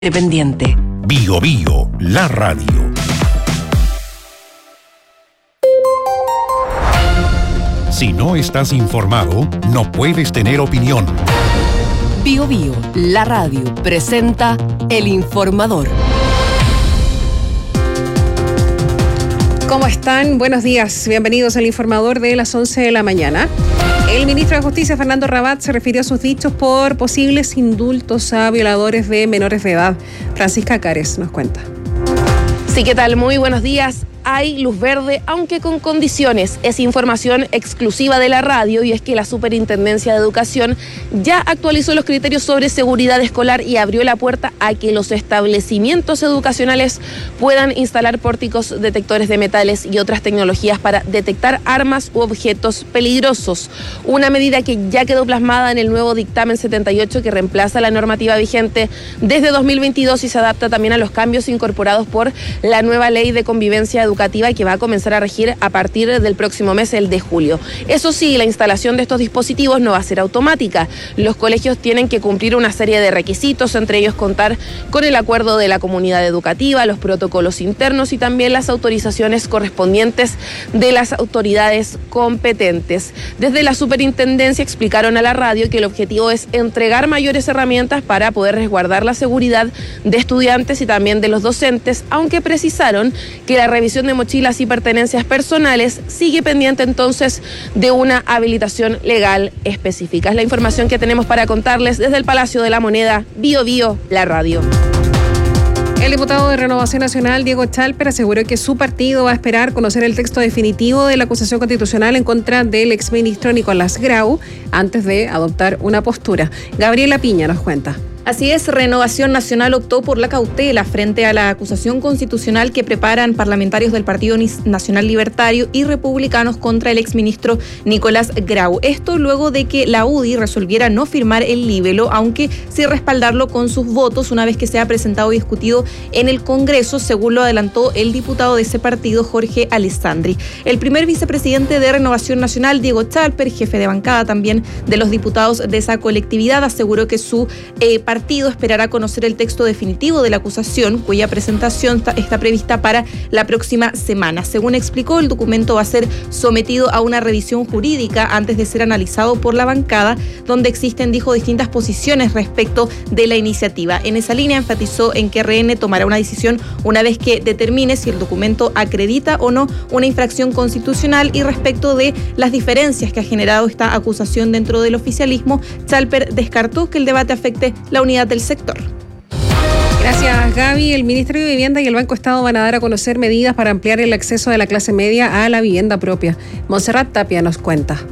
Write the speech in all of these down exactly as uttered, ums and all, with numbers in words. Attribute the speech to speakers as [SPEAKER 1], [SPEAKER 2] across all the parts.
[SPEAKER 1] Independiente.
[SPEAKER 2] Bio Bio, la radio. Si no estás informado, no puedes tener opinión.
[SPEAKER 1] Bio Bio, la radio, presenta El Informador.
[SPEAKER 3] ¿Cómo están? Buenos días. Bienvenidos al Informador de las once de la mañana. El ministro de Justicia, Fernando Rabat, se refirió a sus dichos por posibles indultos a violadores de menores de edad. Francisca Cares nos cuenta.
[SPEAKER 4] Sí, ¿qué tal? Muy buenos días. Hay luz verde, aunque con condiciones. Es información exclusiva de la radio y es que la Superintendencia de Educación ya actualizó los criterios sobre seguridad escolar y abrió la puerta a que los establecimientos educacionales puedan instalar pórticos detectores de metales y otras tecnologías para detectar armas u objetos peligrosos. Una medida que ya quedó plasmada en el nuevo dictamen setenta y ocho que reemplaza la normativa vigente desde dos mil veintidós y se adapta también a los cambios incorporados por la nueva ley de convivencia educativa educativa que va a comenzar a regir a partir del próximo mes, el de julio. Eso sí, la instalación de estos dispositivos no va a ser automática. Los colegios tienen que cumplir una serie de requisitos, entre ellos contar con el acuerdo de la comunidad educativa, los protocolos internos y también las autorizaciones correspondientes de las autoridades competentes. Desde la superintendencia explicaron a la radio que el objetivo es entregar mayores herramientas para poder resguardar la seguridad de estudiantes y también de los docentes, aunque precisaron que la revisión de mochilas y pertenencias personales sigue pendiente entonces de una habilitación legal específica. Es la información que tenemos para contarles desde el Palacio de la Moneda. Bio Bio, la radio.
[SPEAKER 3] El diputado de Renovación Nacional, Diego Chalper, aseguró que su partido va a esperar conocer el texto definitivo de la acusación constitucional en contra del exministro Nicolás Grau antes de adoptar una postura. Gabriela Piña nos cuenta.
[SPEAKER 5] Así es, Renovación Nacional optó por la cautela frente a la acusación constitucional que preparan parlamentarios del Partido Nacional Libertario y republicanos contra el exministro Nicolás Grau. Esto luego de que la U D I resolviera no firmar el libelo, aunque sí respaldarlo con sus votos una vez que sea presentado y discutido en el Congreso, según lo adelantó el diputado de ese partido, Jorge Alessandri. El primer vicepresidente de Renovación Nacional, Diego Chalper, jefe de bancada también de los diputados de esa colectividad, aseguró que su eh, partido esperará conocer el texto definitivo de la acusación, cuya presentación está, está prevista para la próxima semana. Según explicó, el documento va a ser sometido a una revisión jurídica antes de ser analizado por la bancada, donde existen, dijo, distintas posiciones respecto de la iniciativa. En esa línea enfatizó en que R N tomará una decisión una vez que determine si el documento acredita o no una infracción constitucional, y respecto de las diferencias que ha generado esta acusación dentro del oficialismo, Chalper descartó que el debate afecte la unidad del sector.
[SPEAKER 3] Gracias, Gaby. El Ministerio de Vivienda y el Banco Estado van a dar a conocer medidas para ampliar el acceso de la clase media a la vivienda propia. Montserrat Tapia nos cuenta.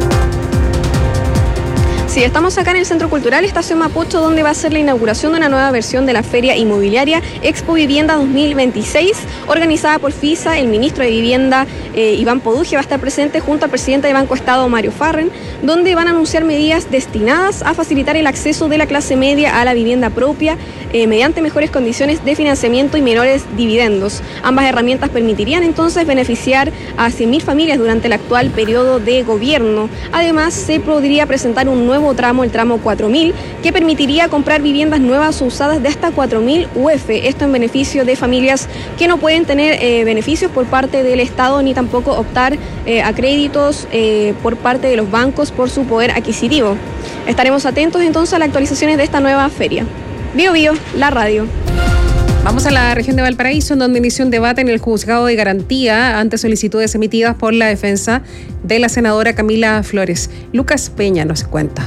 [SPEAKER 6] Sí, estamos acá en el Centro Cultural Estación Mapocho, donde va a ser la inauguración de una nueva versión de la Feria Inmobiliaria Expo Vivienda dos mil veintiséis, organizada por FISA. El ministro de Vivienda, eh, Iván Poduje, va a estar presente junto al presidente de Banco Estado, Mario Farren, donde van a anunciar medidas destinadas a facilitar el acceso de la clase media a la vivienda propia eh, mediante mejores condiciones de financiamiento y menores dividendos. Ambas herramientas permitirían entonces beneficiar a cien mil familias durante el actual periodo de gobierno. Además, se podría presentar un nuevo tramo, el tramo cuatro mil, que permitiría comprar viviendas nuevas o usadas de hasta cuatro mil U F, esto en beneficio de familias que no pueden tener eh, beneficios por parte del Estado ni tampoco optar eh, a créditos eh, por parte de los bancos por su poder adquisitivo. Estaremos atentos entonces a las actualizaciones de esta nueva feria. Bio Bio, la radio.
[SPEAKER 3] Vamos a la región de Valparaíso, en donde inició un debate en el juzgado de garantía ante solicitudes emitidas por la defensa de la senadora Camila Flores. Lucas Peña nos cuenta.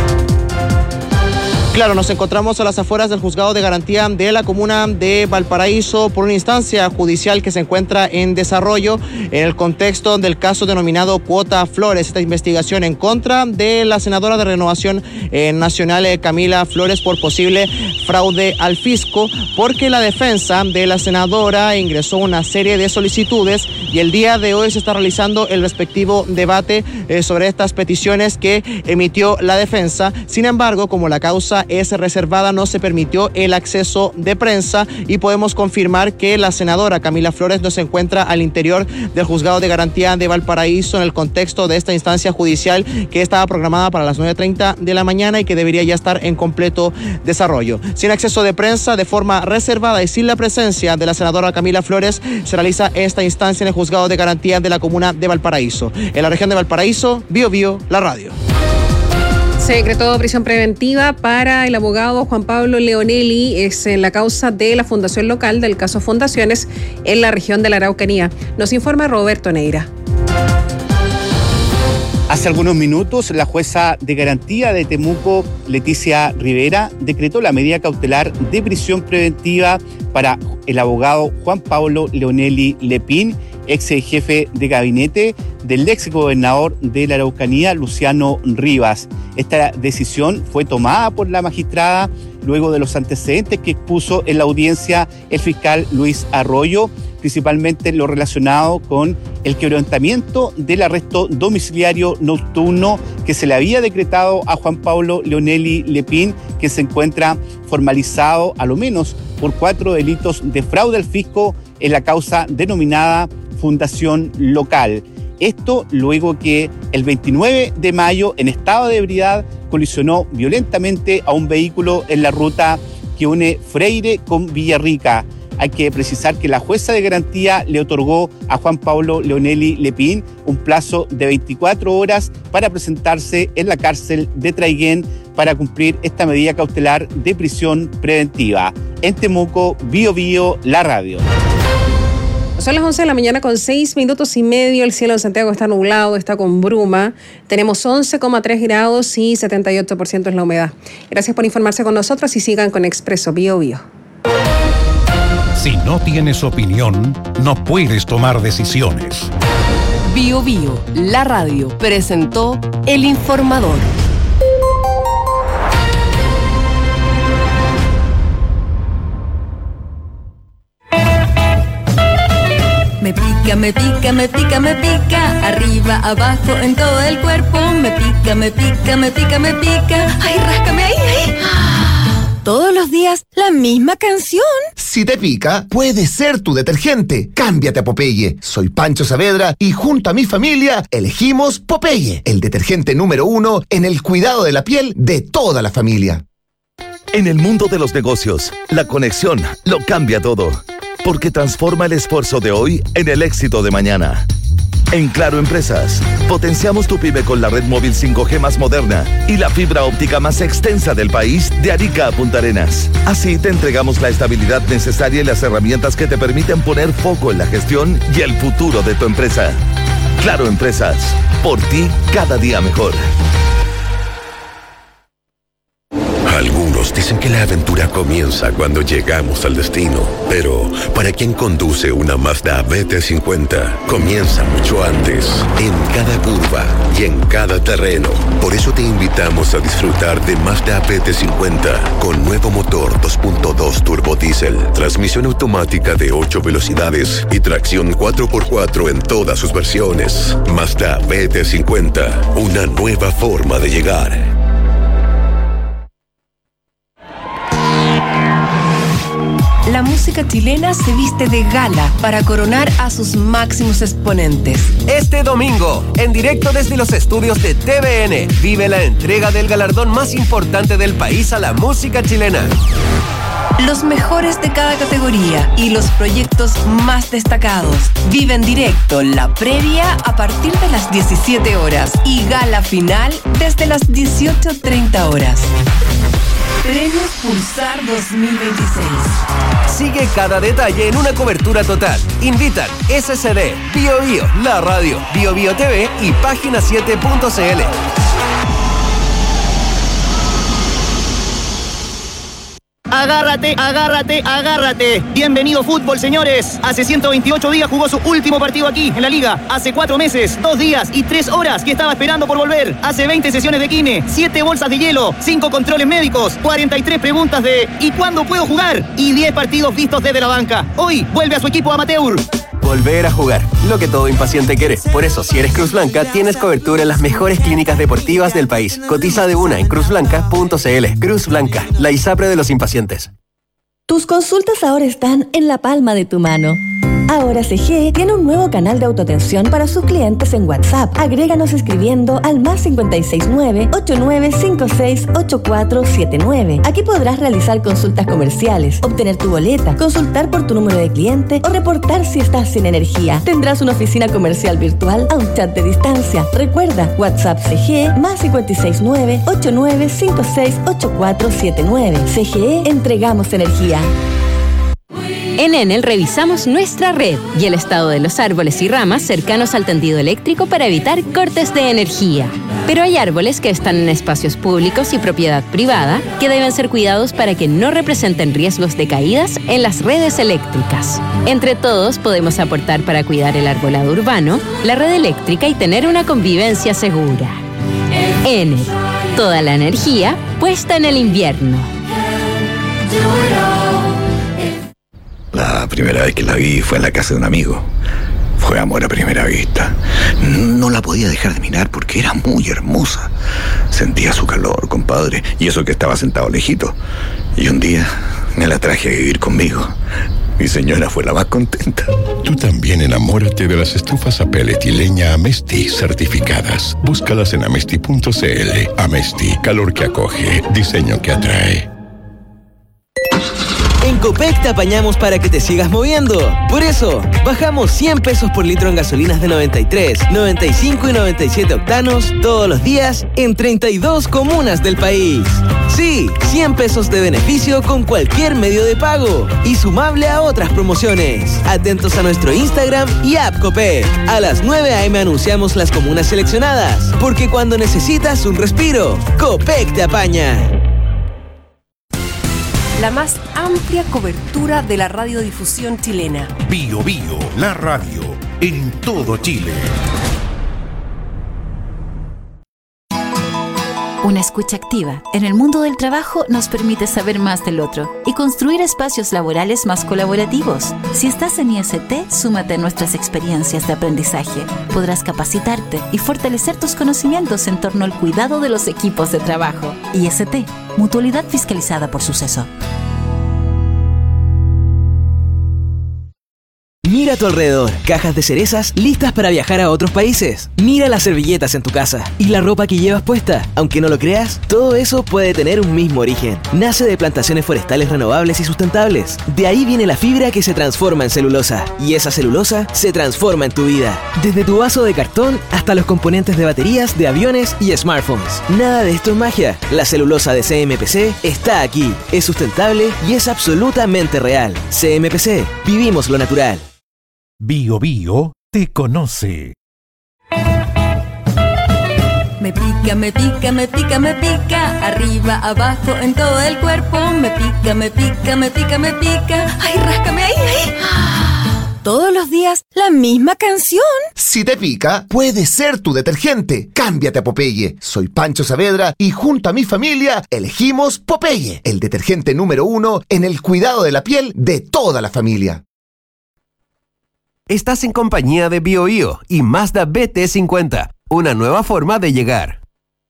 [SPEAKER 7] Claro, nos encontramos a las afueras del juzgado de garantía de la comuna de Valparaíso por una instancia judicial que se encuentra en desarrollo en el contexto del caso denominado Cuota Flores, esta investigación en contra de la senadora de Renovación eh, Nacional eh, Camila Flores por posible fraude al fisco, porque la defensa de la senadora ingresó una serie de solicitudes y el día de hoy se está realizando el respectivo debate eh, sobre estas peticiones que emitió la defensa. Sin embargo, como la causa prensa es reservada, no se permitió el acceso de prensa y podemos confirmar que la senadora Camila Flores no se encuentra al interior del Juzgado de Garantía de Valparaíso en el contexto de esta instancia judicial que estaba programada para las nueve treinta de la mañana y que debería ya estar en completo desarrollo. Sin acceso de prensa, de forma reservada y sin la presencia de la senadora Camila Flores, se realiza esta instancia en el Juzgado de Garantía de la comuna de Valparaíso. En la región de Valparaíso, Bio Bio, la radio.
[SPEAKER 3] Se decretó prisión preventiva para el abogado Juan Pablo Leonelli, es en la causa de la fundación local del caso Fundaciones en la región de la Araucanía. Nos informa Roberto Neira.
[SPEAKER 8] Hace algunos minutos, la jueza de garantía de Temuco, Leticia Rivera, decretó la medida cautelar de prisión preventiva para el abogado Juan Pablo Leonelli Lepín, ex jefe de gabinete del ex gobernador de la Araucanía, Luciano Rivas. Esta decisión fue tomada por la magistrada luego de los antecedentes que expuso en la audiencia el fiscal Luis Arroyo, principalmente lo relacionado con el quebrantamiento del arresto domiciliario nocturno que se le había decretado a Juan Pablo Leonelli Lepín, que se encuentra formalizado a lo menos por cuatro delitos de fraude al fisco en la causa denominada Fundación Local. Esto luego que el veintinueve de mayo, en estado de ebriedad, colisionó violentamente a un vehículo en la ruta que une Freire con Villarrica. Hay que precisar que la jueza de garantía le otorgó a Juan Pablo Leonelli Lepín un plazo de veinticuatro horas para presentarse en la cárcel de Traiguén para cumplir esta medida cautelar de prisión preventiva. En Temuco, Bio Bio, la radio.
[SPEAKER 3] Son las once de la mañana con seis minutos y medio. El cielo de Santiago está nublado, está con bruma. Tenemos once coma tres grados y setenta y ocho por ciento es la humedad. Gracias por informarse con nosotros y sigan con Expreso Bio Bio.
[SPEAKER 2] Si no tienes opinión, no puedes tomar decisiones.
[SPEAKER 1] Bio Bio, la radio, presentó El Informador.
[SPEAKER 9] Me pica, me pica, me pica, me pica, arriba, abajo, en todo el cuerpo. Me pica, me pica, me pica, me pica. Ay, ráscame ahí, ahí. Todos los días la misma canción.
[SPEAKER 10] Si te pica, puede ser tu detergente. Cámbiate a Popeye. Soy Pancho Saavedra y junto a mi familia elegimos Popeye, el detergente número uno en el cuidado de la piel de toda la familia.
[SPEAKER 11] En el mundo de los negocios, la conexión lo cambia todo, porque transforma el esfuerzo de hoy en el éxito de mañana. En Claro Empresas, potenciamos tu pyme con la red móvil cinco G más moderna y la fibra óptica más extensa del país de Arica a Punta Arenas. Así te entregamos la estabilidad necesaria y las herramientas que te permiten poner foco en la gestión y el futuro de tu empresa. Claro Empresas, por ti cada día mejor.
[SPEAKER 12] Algunos dicen que la aventura comienza cuando llegamos al destino, pero para quien conduce una Mazda B T cincuenta, comienza mucho antes, en cada curva y en cada terreno. Por eso te invitamos a disfrutar de Mazda B T cincuenta con nuevo motor dos punto dos turbo diésel, transmisión automática de ocho velocidades y tracción cuatro por cuatro en todas sus versiones. Mazda B T cincuenta, una nueva forma de llegar.
[SPEAKER 1] La música chilena se viste de gala para coronar a sus máximos exponentes.
[SPEAKER 13] Este domingo, en directo desde los estudios de T V N, vive la entrega del galardón más importante del país a la música chilena.
[SPEAKER 1] Los mejores de cada categoría y los proyectos más destacados. Vive en directo la previa a partir de las diecisiete horas y gala final desde las dieciocho treinta horas. Premios Pulsar dos mil veintiséis.
[SPEAKER 13] Sigue cada detalle en una cobertura total. Invitan S S D, Bio Bio, la radio, Bio Bio T V y página siete punto c l.
[SPEAKER 14] Agárrate, agárrate, agárrate. Bienvenido fútbol, señores. Hace ciento veintiocho días jugó su último partido aquí, en la Liga. Hace cuatro meses, dos días y tres horas que estaba esperando por volver. Hace veinte sesiones de kine, siete bolsas de hielo, cinco controles médicos, cuarenta y tres preguntas de ¿y cuándo puedo jugar? Y diez partidos vistos desde la banca. Hoy vuelve a su equipo amateur.
[SPEAKER 13] volver a jugar, lo que todo impaciente quiere. Por eso, si eres Cruz Blanca, tienes cobertura en las mejores clínicas deportivas del país. Cotiza de una en cruz blanca punto c l. Cruz Blanca, la ISAPRE de los impacientes.
[SPEAKER 9] Tus consultas ahora están en la palma de tu mano. Ahora C G E tiene un nuevo canal de autoatención para sus clientes en WhatsApp. Agréganos escribiendo al más cinco seis nueve, ocho nueve cinco seis, ocho cuatro siete nueve. Aquí podrás realizar consultas comerciales, obtener tu boleta, consultar por tu número de cliente o reportar si estás sin energía. Tendrás una oficina comercial virtual a un chat de distancia. Recuerda, WhatsApp C G E más cinco seis nueve, ocho nueve cinco seis, ocho cuatro siete nueve. C G E, entregamos energía.
[SPEAKER 15] En Enel revisamos nuestra red y el estado de los árboles y ramas cercanos al tendido eléctrico para evitar cortes de energía. Pero hay árboles que están en espacios públicos y propiedad privada que deben ser cuidados para que no representen riesgos de caídas en las redes eléctricas. Entre todos podemos aportar para cuidar el arbolado urbano, la red eléctrica y tener una convivencia segura. Enel, toda la energía puesta en el invierno.
[SPEAKER 16] La primera vez que la vi fue en la casa de un amigo. Fue amor a primera vista. No la podía dejar de mirar porque era muy hermosa. Sentía su calor, compadre, y eso que estaba sentado lejito. Y un día me la traje a vivir conmigo. Mi señora fue la más contenta.
[SPEAKER 2] Tú también enamórate de las estufas a pellet y leña Amesti certificadas. Búscalas en amesti punto c l. Amesti, calor que acoge, diseño que atrae.
[SPEAKER 17] En Copec te apañamos para que te sigas moviendo. Por eso, bajamos cien pesos por litro en gasolinas de noventa y tres, noventa y cinco y noventa y siete octanos todos los días en treinta y dos comunas del país. Sí, cien pesos de beneficio con cualquier medio de pago y sumable a otras promociones. Atentos a nuestro Instagram y app Copec. A las nueve a eme anunciamos las comunas seleccionadas, porque cuando necesitas un respiro, Copec te apaña.
[SPEAKER 1] La más amplia cobertura de la radiodifusión chilena.
[SPEAKER 2] Bio Bio, la radio, en todo Chile.
[SPEAKER 18] Una escucha activa en el mundo del trabajo nos permite saber más del otro y construir espacios laborales más colaborativos. Si estás en I S T, súmate a nuestras experiencias de aprendizaje. Podrás capacitarte y fortalecer tus conocimientos en torno al cuidado de los equipos de trabajo. I S T, Mutualidad Fiscalizada por Suceso.
[SPEAKER 17] Mira a tu alrededor, cajas de cerezas listas para viajar a otros países. Mira las servilletas en tu casa y la ropa que llevas puesta. Aunque no lo creas, todo eso puede tener un mismo origen. Nace de plantaciones forestales renovables y sustentables. De ahí viene la fibra que se transforma en celulosa. Y esa celulosa se transforma en tu vida. Desde tu vaso de cartón hasta los componentes de baterías, de aviones y smartphones. Nada de esto es magia. La celulosa de C M P C está aquí. Es sustentable y es absolutamente real. C M P C. Vivimos lo natural.
[SPEAKER 2] Bio Bio te conoce.
[SPEAKER 9] Me pica, me pica, me pica, me pica. Arriba, abajo, en todo el cuerpo. Me pica, me pica, me pica, me pica. Ay, ráscame ahí, ahí. Todos los días, la misma canción.
[SPEAKER 10] Si te pica, puede ser tu detergente. Cámbiate a Popeye. Soy Pancho Saavedra y junto a mi familia elegimos Popeye, el detergente número uno en el cuidado de la piel de toda la familia.
[SPEAKER 13] Estás en compañía de Bio Bio y Mazda B T cincuenta, una nueva forma de llegar.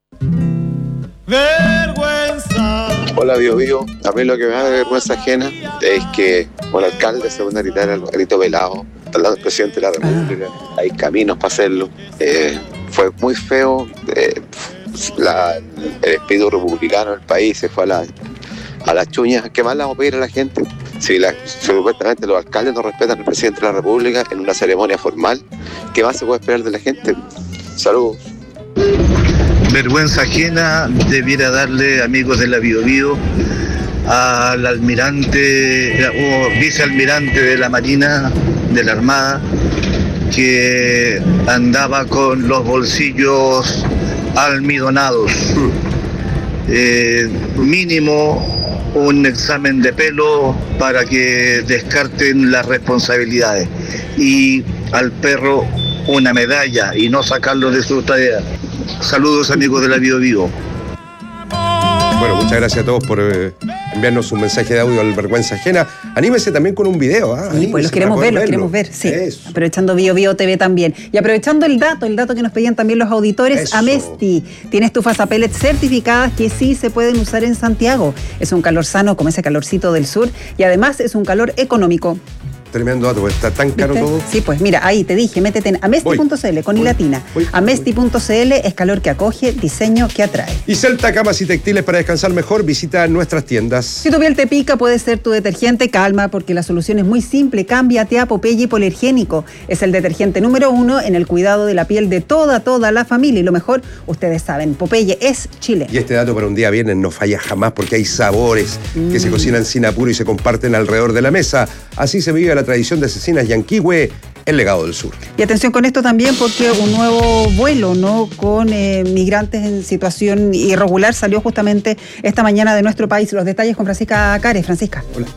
[SPEAKER 19] Vergüenza. Hola Bio Bio, a mí lo que me da vergüenza ajena es que un alcalde se pone a gritar al grito velado al lado del presidente de la República. Hay caminos para hacerlo. Eh, fue muy feo. Eh, la, el espíritu republicano del país se fue a la a las chuñas. ¿Qué más le vamos a pedir a la gente? Si, la, si supuestamente los alcaldes no respetan al presidente de la República en una ceremonia formal, ¿qué más se puede esperar de la gente? Saludos.
[SPEAKER 20] Vergüenza ajena debiera darle, amigos de la Bio Bio, al almirante o vicealmirante de la Marina, de la Armada, que andaba con los bolsillos almidonados. Eh, mínimo un examen de pelo para que descarten las responsabilidades, y al perro una medalla y no sacarlo de su tarea. Saludos amigos de la Bio Bio.
[SPEAKER 21] Bueno, muchas gracias a todos por eh, enviarnos un mensaje de audio al Vergüenza Ajena. Anímese también con un video. ¿ah?
[SPEAKER 22] Sí, pues los queremos ver, los queremos ver, sí. Eso. Aprovechando Bio Bio T V también. Y aprovechando el dato, el dato que nos pedían también los auditores, Eso. Amesti tiene estufas a pellets certificadas que sí se pueden usar en Santiago. Es un calor sano como ese calorcito del sur y además es un calor económico.
[SPEAKER 21] Tremendo dato, está tan caro
[SPEAKER 22] ¿Viste?
[SPEAKER 21] todo.
[SPEAKER 22] Sí, pues mira, ahí te dije, métete en amesti punto c l con i latina. amesti punto c l es calor que acoge, diseño que atrae.
[SPEAKER 21] Y Celta Camas y Textiles para descansar mejor, visita nuestras tiendas.
[SPEAKER 22] Si tu piel te pica, puede ser tu detergente. Calma, porque la solución es muy simple. Cámbiate a Popeye Hipoalergénico. Es el detergente número uno en el cuidado de la piel de toda, toda la familia. Y lo mejor, ustedes saben, Popeye es Chile.
[SPEAKER 21] Y este dato para un día viernes no falla jamás porque hay sabores mm. que se cocinan sin apuro y se comparten alrededor de la mesa. Así se vive la tradición de Asesinas Yanquihue, el legado del sur.
[SPEAKER 22] Y atención con esto también porque un nuevo vuelo, ¿no?, con eh, migrantes en situación irregular salió justamente esta mañana de nuestro país. Los detalles con Francisca Cares. Francisca.
[SPEAKER 21] Hola.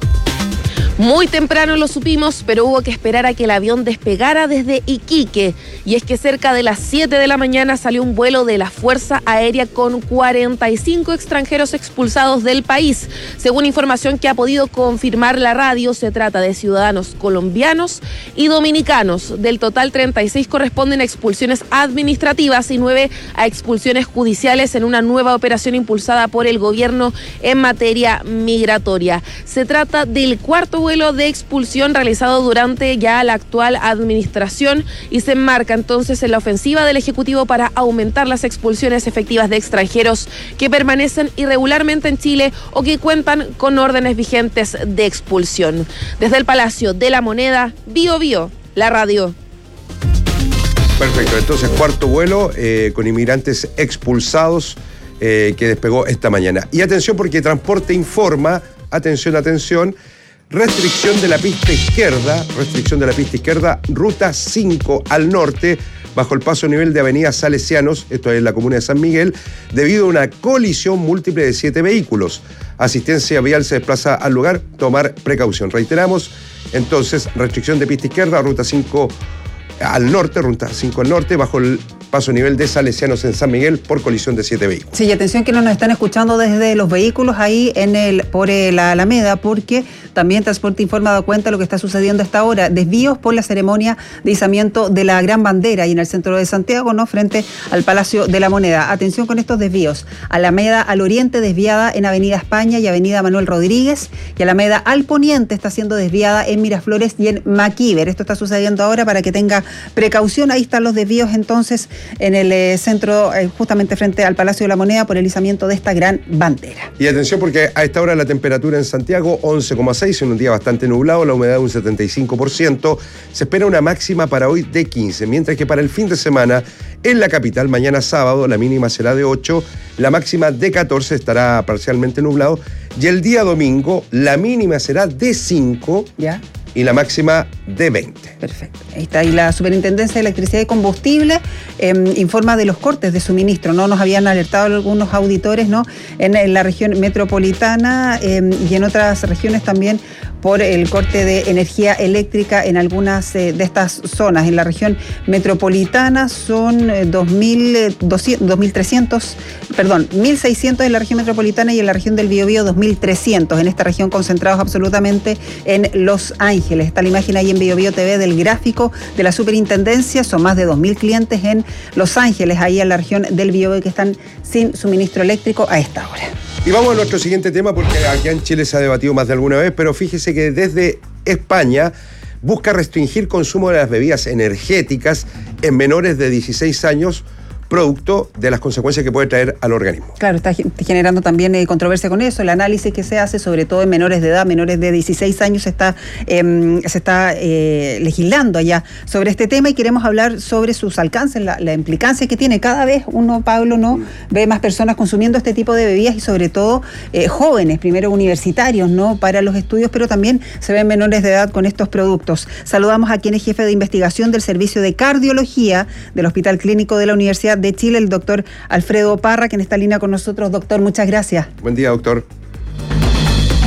[SPEAKER 4] Muy temprano lo supimos, pero hubo que esperar a que el avión despegara desde Iquique. Y es que cerca de las siete de la mañana salió un vuelo de la Fuerza Aérea con cuarenta y cinco extranjeros expulsados del país. Según información que ha podido confirmar la radio, se trata de ciudadanos colombianos y dominicanos. Del total, treinta y seis corresponden a expulsiones administrativas y nueve a expulsiones judiciales en una nueva operación impulsada por el gobierno en materia migratoria. Se trata del cuarto vuelo de expulsión realizado durante ya la actual administración y se enmarca entonces en la ofensiva del Ejecutivo para aumentar las expulsiones efectivas de extranjeros que permanecen irregularmente en Chile o que cuentan con órdenes vigentes de expulsión. Desde el Palacio de la Moneda, Bio Bio, la radio.
[SPEAKER 21] Perfecto, entonces cuarto vuelo eh, con inmigrantes expulsados eh, que despegó esta mañana. Y atención porque Transporte informa, atención, atención, restricción de la pista izquierda, restricción de la pista izquierda, ruta cinco al norte, bajo el paso a nivel de Avenida Salesianos, esto es en la comuna de San Miguel, debido a una colisión múltiple de siete vehículos. Asistencia vial se desplaza al lugar, tomar precaución. Reiteramos, entonces, restricción de pista izquierda, ruta cinco al norte, ruta cinco al norte, bajo el paso a nivel de Salesianos en San Miguel por colisión de siete vehículos.
[SPEAKER 22] Sí, y atención que no nos están escuchando desde los vehículos ahí en el por la Alameda, porque también Transporte Informa da cuenta de lo que está sucediendo a esta hora. Desvíos por la ceremonia de izamiento de la Gran Bandera y en el centro de Santiago, ¿no?, frente al Palacio de la Moneda. Atención con estos desvíos. Alameda al oriente desviada en Avenida España y Avenida Manuel Rodríguez, y Alameda al poniente está siendo desviada en Miraflores y en Maquíver. Esto está sucediendo ahora para que tenga precaución. Ahí están los desvíos entonces en el eh, centro, eh, justamente frente al Palacio de la Moneda, por el izamiento de esta Gran Bandera.
[SPEAKER 21] Y atención porque a esta hora la temperatura en Santiago once coma seis, en un día bastante nublado, la humedad un setenta y cinco por ciento. Se espera una máxima para hoy de quince, mientras que para el fin de semana en la capital, mañana sábado, la mínima será de ocho, la máxima de catorce, estará parcialmente nublado, y el día domingo la mínima será de cinco.
[SPEAKER 22] ¿Ya?
[SPEAKER 21] Y la máxima de veinte.
[SPEAKER 22] Perfecto. Ahí está. Y la Superintendencia de Electricidad y Combustible eh, informa de los cortes de suministro, ¿no? Nos habían alertado algunos auditores, ¿no?, en, en la región metropolitana eh, y en otras regiones también por el corte de energía eléctrica en algunas eh, de estas zonas. En la región metropolitana son eh, dos mil trescientos, perdón, mil seiscientos en la región metropolitana y en la región del Biobío dos mil trescientos. En esta región concentrados absolutamente en Los Ángeles. Está la imagen ahí en Bio Bio T V del gráfico de la Superintendencia. Son más de dos mil clientes en Los Ángeles, ahí en la región del Biobío, que están sin suministro eléctrico a esta hora.
[SPEAKER 21] Y vamos a nuestro siguiente tema porque aquí en Chile se ha debatido más de alguna vez, pero fíjese que desde España busca restringir consumo de las bebidas energéticas en menores de dieciséis años, producto de las consecuencias que puede traer al organismo.
[SPEAKER 22] Claro, está generando también eh, controversia con eso. El análisis que se hace, sobre todo en menores de edad, menores de dieciséis años, se está, eh, se está eh, legislando allá sobre este tema y queremos hablar sobre sus alcances, la, la implicancia que tiene. Cada vez uno, Pablo, no mm. ve más personas consumiendo este tipo de bebidas y sobre todo eh, jóvenes, primero universitarios, ¿no?, para los estudios, pero también se ven menores de edad con estos productos. Saludamos a quien es jefe de investigación del Servicio de Cardiología del Hospital Clínico de la Universidad de Chile, el doctor Alfredo Parra, quien está en línea con nosotros. Doctor, muchas gracias.
[SPEAKER 21] Buen día, doctor.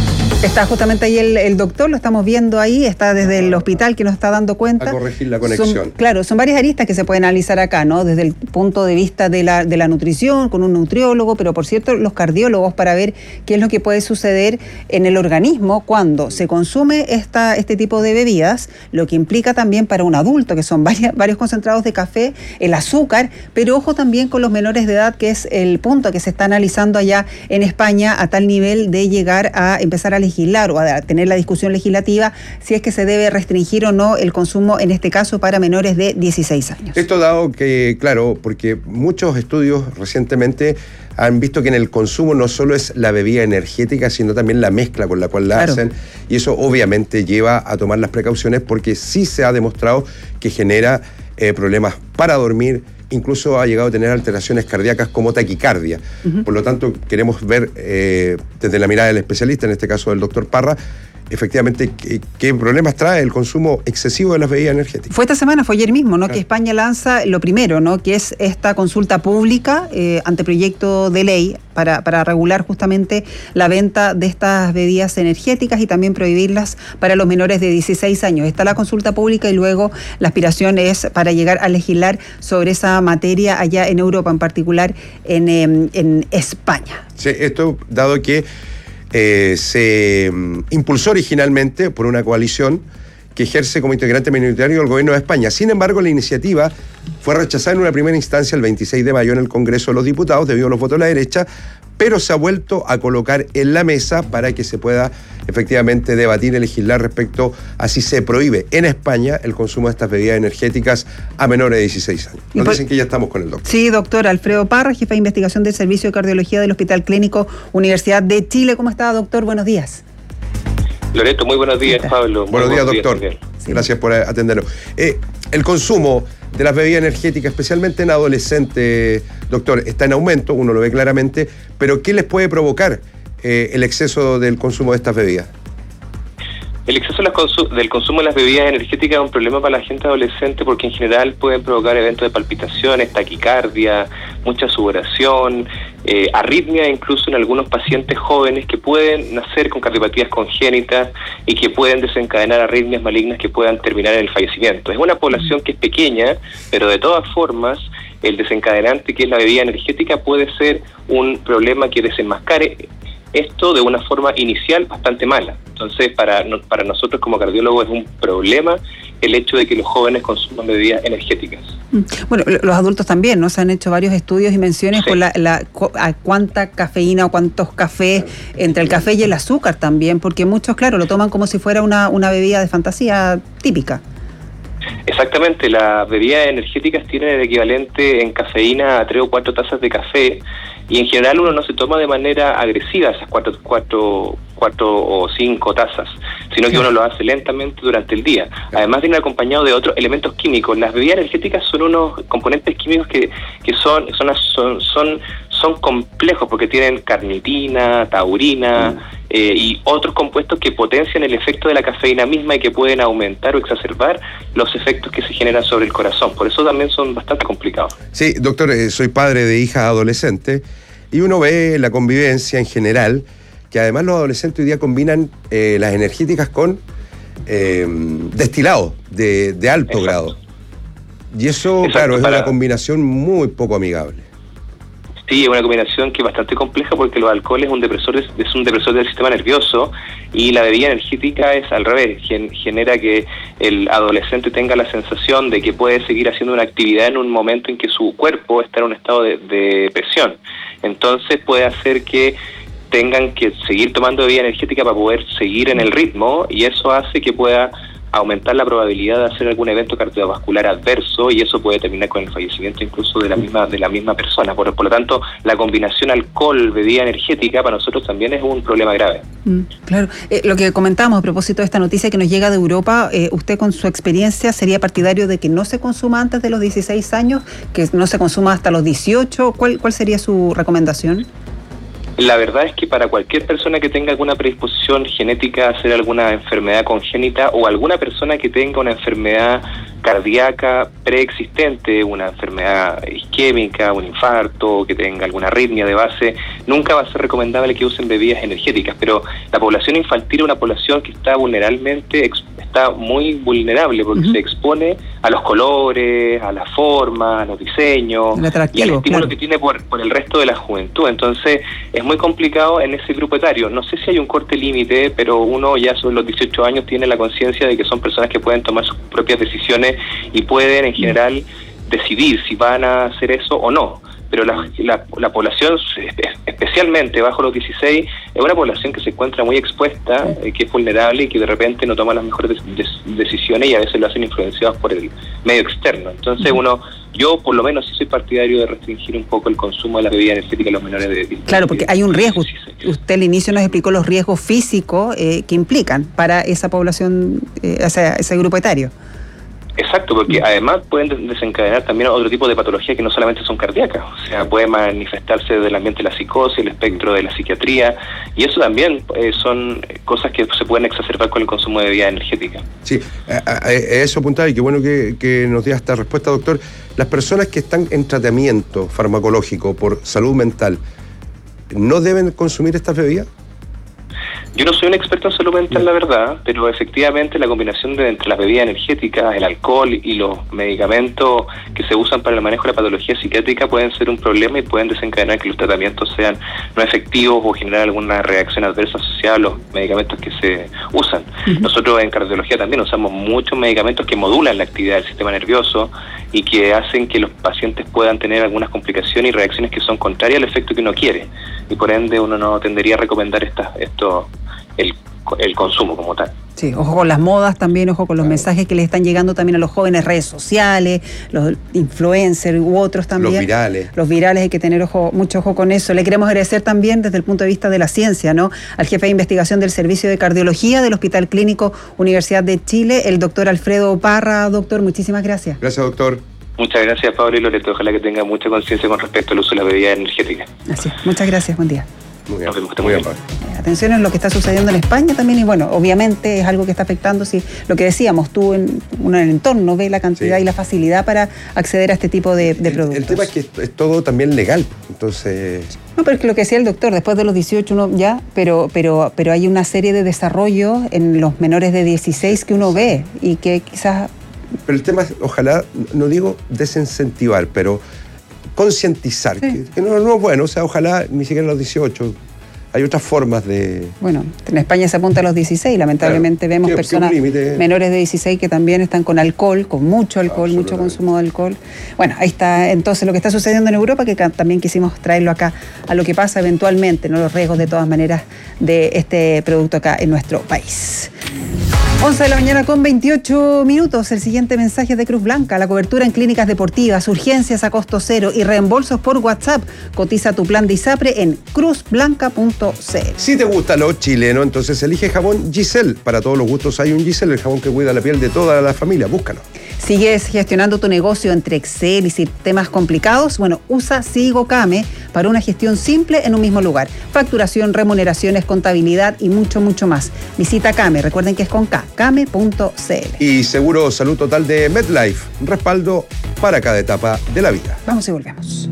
[SPEAKER 22] Está justamente ahí el, el doctor, lo estamos viendo ahí, está desde el hospital que nos está dando cuenta.
[SPEAKER 21] A corregir la conexión.
[SPEAKER 22] Son, claro, son varias aristas que se pueden analizar acá, ¿no? Desde el punto de vista de la, de la nutrición, con un nutriólogo, pero por cierto, los cardiólogos para ver qué es lo que puede suceder en el organismo cuando se consume esta, este tipo de bebidas, lo que implica también para un adulto, que son varias, varios concentrados de café, el azúcar, pero ojo también con los menores de edad, que es el punto que se está analizando allá en España a tal nivel de llegar a empezar a legislar o a tener la discusión legislativa si es que se debe restringir o no el consumo, en este caso para menores de dieciséis años.
[SPEAKER 21] Esto dado que, claro, porque muchos estudios recientemente han visto que en el consumo no solo es la bebida energética, sino también la mezcla con la cual la claro. hacen, y eso obviamente lleva a tomar las precauciones porque sí se ha demostrado que genera eh, problemas para dormir, incluso ha llegado a tener alteraciones cardíacas como taquicardia. Uh-huh. Por lo tanto, queremos ver eh, desde la mirada del especialista, en este caso del doctor Parra, efectivamente qué, qué problemas trae el consumo excesivo de las bebidas energéticas.
[SPEAKER 22] Fue esta semana, fue ayer mismo, ¿no? Claro. Que España lanza lo primero, ¿no? Que es esta consulta pública, eh, anteproyecto de ley para, para regular justamente la venta de estas bebidas energéticas y también prohibirlas para los menores de dieciséis años. Está la consulta pública y luego la aspiración es para llegar a legislar sobre esa materia allá en Europa, en particular en, eh, en España.
[SPEAKER 21] Sí, esto dado que Eh, se um, impulsó originalmente por una coalición que ejerce como integrante minoritario el gobierno de España. Sin embargo, la iniciativa fue rechazada en una primera instancia el veintiséis de mayo en el Congreso de los Diputados debido a los votos de la derecha, pero se ha vuelto a colocar en la mesa para que se pueda efectivamente debatir y legislar respecto a si se prohíbe en España el consumo de estas bebidas energéticas a menores de dieciséis años. Nos dicen que ya estamos con el doctor.
[SPEAKER 22] Sí, doctor Alfredo Parra, jefe de investigación del Servicio de Cardiología del Hospital Clínico Universidad de Chile. ¿Cómo está, doctor? Buenos días.
[SPEAKER 5] Loreto, muy buenos días, Pablo.
[SPEAKER 21] Buenos días, doctor. Sí. Gracias por atendernos. Eh, el consumo de las bebidas energéticas, especialmente en adolescentes, doctor, está en aumento, uno lo ve claramente, pero ¿qué les puede provocar eh, el exceso del consumo de estas bebidas?
[SPEAKER 5] El exceso de consu- del consumo de las bebidas energéticas es un problema para la gente adolescente porque en general pueden provocar eventos de palpitaciones, taquicardia, mucha sudoración, eh, arritmia incluso en algunos pacientes jóvenes que pueden nacer con cardiopatías congénitas y que pueden desencadenar arritmias malignas que puedan terminar en el fallecimiento. Es una población que es pequeña, pero de todas formas el desencadenante que es la bebida energética puede ser un problema que desenmascare esto de una forma inicial bastante mala. Entonces, para, para nosotros como cardiólogos es un problema el hecho de que los jóvenes consuman bebidas energéticas.
[SPEAKER 22] Bueno, los adultos también, ¿no? Se han hecho varios estudios y menciones sí. con la, la a cuánta cafeína o cuántos cafés, entre el café y el azúcar también, porque muchos, claro, lo toman como si fuera una, una bebida de fantasía típica.
[SPEAKER 5] Exactamente, las bebidas energéticas tienen el equivalente en cafeína a tres o cuatro tazas de café y en general uno no se toma de manera agresiva esas cuatro, cuatro, cuatro o cinco tazas, sino que uno lo hace lentamente durante el día. Además viene acompañado de otros elementos químicos. Las bebidas energéticas son unos componentes químicos que, que son, son, son, son, son complejos porque tienen carnitina, taurina mm. eh, y otros compuestos que potencian el efecto de la cafeína misma y que pueden aumentar o exacerbar los efectos que se generan sobre el corazón. Por eso también son bastante complicados.
[SPEAKER 21] Sí, doctor, eh, soy padre de hija adolescente y uno ve la convivencia en general que además los adolescentes hoy día combinan eh, las energéticas con eh, destilados de, de alto Exacto. grado. Y eso, Exacto, claro, es para... una combinación muy poco amigable.
[SPEAKER 5] Sí, es una combinación que es bastante compleja porque los alcoholes es un depresor, es un depresor del sistema nervioso y la bebida energética es al revés, gen, genera que el adolescente tenga la sensación de que puede seguir haciendo una actividad en un momento en que su cuerpo está en un estado de, de presión. Entonces puede hacer que tengan que seguir tomando bebida energética para poder seguir en el ritmo y eso hace que pueda aumentar la probabilidad de hacer algún evento cardiovascular adverso y eso puede terminar con el fallecimiento incluso de la misma de la misma persona. Por, por lo tanto, la combinación alcohol-bebida energética para nosotros también es un problema grave.
[SPEAKER 22] Mm, claro. Eh, lo que comentamos a propósito de esta noticia que nos llega de Europa, eh, usted con su experiencia sería partidario de que no se consuma antes de los dieciséis años, que no se consuma hasta los dieciocho. ¿Cuál, cuál sería su recomendación?
[SPEAKER 5] La verdad es que para cualquier persona que tenga alguna predisposición genética a hacer alguna enfermedad congénita o alguna persona que tenga una enfermedad cardíaca preexistente, una enfermedad isquémica, un infarto, que tenga alguna arritmia de base, nunca va a ser recomendable que usen bebidas energéticas, pero la población infantil es una población que está vulnerablemente, está muy vulnerable porque uh-huh. se expone a los colores, a las formas, a los diseños y al estímulo claro. que tiene por, por el resto de la juventud. Entonces es muy complicado en ese grupo etario. No sé si hay un corte límite, pero uno ya sobre los dieciocho años tiene la conciencia de que son personas que pueden tomar sus propias decisiones y pueden en general decidir si van a hacer eso o no. Pero la, la, la población, especialmente bajo los dieciséis, es una población que se encuentra muy expuesta, eh, que es vulnerable y que de repente no toma las mejores de, de, decisiones y a veces lo hacen influenciados por el medio externo. Entonces uno, yo por lo menos sí soy partidario de restringir un poco el consumo de la bebida energética a los menores de dieciséis.
[SPEAKER 22] Claro, porque hay un riesgo. Usted al inicio nos explicó los riesgos físicos eh, que implican para esa población, eh, ese, ese grupo etario.
[SPEAKER 5] Exacto, porque además pueden desencadenar también otro tipo de patologías que no solamente son cardíacas, o sea, puede manifestarse del ambiente de la psicosis, el espectro de la psiquiatría, y eso también eh, son cosas que se pueden exacerbar con el consumo de bebida energética.
[SPEAKER 21] Sí, a, a, a eso apuntaba, y qué bueno que, que nos diera esta respuesta, doctor. Las personas que están en tratamiento farmacológico por salud mental, ¿no deben consumir estas bebidas?
[SPEAKER 5] Yo no soy un experto en salud mental, la verdad, pero efectivamente la combinación de entre las bebidas energéticas, el alcohol y los medicamentos que se usan para el manejo de la patología psiquiátrica pueden ser un problema y pueden desencadenar que los tratamientos sean no efectivos o generar alguna reacción adversa asociada a los medicamentos que se usan. Uh-huh. Nosotros en cardiología también usamos muchos medicamentos que modulan la actividad del sistema nervioso y que hacen que los pacientes puedan tener algunas complicaciones y reacciones que son contrarias al efecto que uno quiere. Y por ende uno no tendería a recomendar estas, esto, el, el consumo como tal.
[SPEAKER 22] Sí, ojo con las modas también, ojo con los claro. mensajes que les están llegando también a los jóvenes, redes sociales, los influencers u otros también.
[SPEAKER 21] Los virales.
[SPEAKER 22] Los virales, hay que tener ojo, mucho ojo con eso. Le queremos agradecer también desde el punto de vista de la ciencia, ¿no? Al jefe de investigación del Servicio de Cardiología del Hospital Clínico Universidad de Chile, el doctor Alfredo Parra. Doctor, muchísimas gracias.
[SPEAKER 21] Gracias, doctor.
[SPEAKER 5] Muchas gracias, Pablo y Loreto. Ojalá que tenga mucha conciencia con respecto al uso de la bebida energética.
[SPEAKER 22] Así es. Muchas gracias. Buen día.
[SPEAKER 21] Muy bien, muy bien, Pablo.
[SPEAKER 22] Atención en lo que está sucediendo en España también, y bueno, obviamente es algo que está afectando, si lo que decíamos, tú en, uno en el entorno ve la cantidad sí. y la facilidad para acceder a este tipo de, de
[SPEAKER 21] el,
[SPEAKER 22] productos.
[SPEAKER 21] El tema es que es todo también legal, entonces...
[SPEAKER 22] No, pero es que lo que decía el doctor, después de los dieciocho uno ya, pero, pero, pero hay una serie de desarrollos en los menores de dieciséis que uno ve y que quizás...
[SPEAKER 21] Pero el tema es, ojalá, no digo desincentivar, pero concientizar, sí. que, que no, no es bueno, o sea, ojalá ni siquiera a los dieciocho. Hay otras formas de...
[SPEAKER 22] Bueno, en España se apunta a los dieciséis, lamentablemente claro, vemos que, personas que menores de dieciséis que también están con alcohol, con mucho alcohol, mucho consumo de alcohol. Bueno, ahí está entonces lo que está sucediendo en Europa, que también quisimos traerlo acá a lo que pasa eventualmente, no los riesgos de todas maneras de este producto acá en nuestro país. once de la mañana con veintiocho minutos. El siguiente mensaje de Cruz Blanca. La cobertura en clínicas deportivas, urgencias a costo cero y reembolsos por WhatsApp. Cotiza tu plan de ISAPRE en cruz blanca punto c l.
[SPEAKER 21] Si te gusta lo chileno, entonces elige jabón Giselle. Para todos los gustos hay un Giselle, el jabón que cuida la piel de toda la familia. Búscalo.
[SPEAKER 22] ¿Sigues gestionando tu negocio entre Excel y sistemas complicados? Bueno, usa SigoCame para una gestión simple en un mismo lugar. Facturación, remuneraciones, contabilidad y mucho, mucho más. Visita Came, recuerden que es con K, came punto c l.
[SPEAKER 21] Y seguro salud total de MedLife, un respaldo para cada etapa de la vida.
[SPEAKER 22] Vamos y volvemos.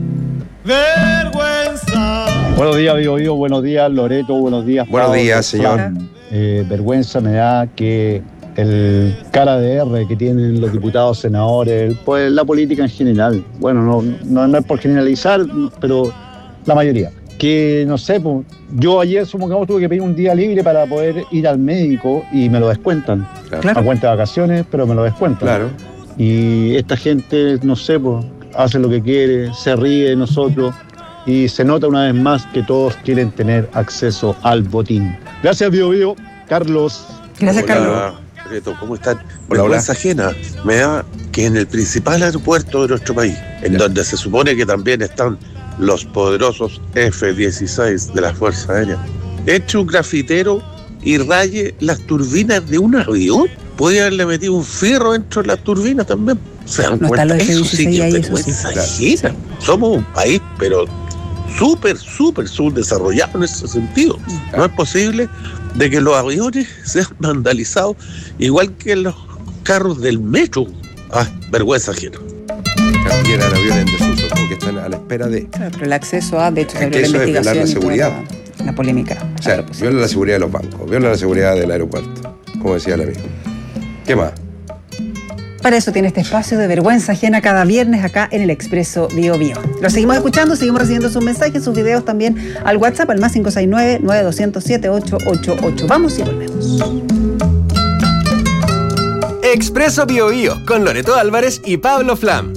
[SPEAKER 6] Vergüenza. Buenos días, Vivo Vivo, buenos días, Loreto, buenos días.
[SPEAKER 21] Buenos Pablo, días, señor.
[SPEAKER 6] Eh, vergüenza me da que el cara de R que tienen los diputados, senadores, pues la política en general, bueno, no, no, no es por generalizar, pero la mayoría, que no sé, pues, yo ayer supongamos tuve que pedir un día libre para poder ir al médico y me lo descuentan, claro. A cuenta de vacaciones, pero me lo descuentan.
[SPEAKER 21] Claro.
[SPEAKER 6] Y esta gente, no sé, pues, hace lo que quiere, se ríe de nosotros y se nota una vez más que todos quieren tener acceso al botín. Gracias, Bio Bio. Carlos.
[SPEAKER 22] Gracias,
[SPEAKER 7] Hola,
[SPEAKER 22] Carlos.
[SPEAKER 7] ¿Cómo están?
[SPEAKER 21] Hola,
[SPEAKER 7] Vergüenza ajena me da que en el principal aeropuerto de nuestro país, en donde se supone que también están los poderosos F dieciséis de la Fuerza Aérea, eche un grafitero y raye las turbinas de un avión. Podría haberle metido un fierro dentro de las turbinas también. ¿Se dan
[SPEAKER 22] No
[SPEAKER 7] cuenta?
[SPEAKER 22] están los F
[SPEAKER 7] Eso
[SPEAKER 22] dieciséis
[SPEAKER 7] sí que
[SPEAKER 22] ahí,
[SPEAKER 7] es
[SPEAKER 22] eso sí.
[SPEAKER 7] vergüenza ajena. Somos un país, pero súper, súper subdesarrollado en ese sentido. No es posible de que los aviones sean vandalizados igual que los carros del metro. Ah, vergüenza ajena.
[SPEAKER 21] También eran aviones en desuso, como que están a la espera de...
[SPEAKER 22] Claro, pero el acceso a, de hecho, se
[SPEAKER 21] Es que
[SPEAKER 22] abrió la
[SPEAKER 21] eso es violar
[SPEAKER 22] investigación.
[SPEAKER 21] la seguridad.
[SPEAKER 22] y toda La, la polémica.
[SPEAKER 21] O sea, viola la seguridad de los bancos, viola la seguridad del aeropuerto, como decía el amigo. ¿Qué más?
[SPEAKER 22] Para eso tiene este espacio de vergüenza ajena cada viernes acá en el Expreso Bio Bio. Lo seguimos escuchando, seguimos recibiendo sus mensajes, sus videos también al WhatsApp, al más cinco seis nueve, nueve dos cero siete, ocho ocho ocho. Vamos y volvemos.
[SPEAKER 13] Expreso Bio Bio con Loreto Álvarez y Pablo Flam.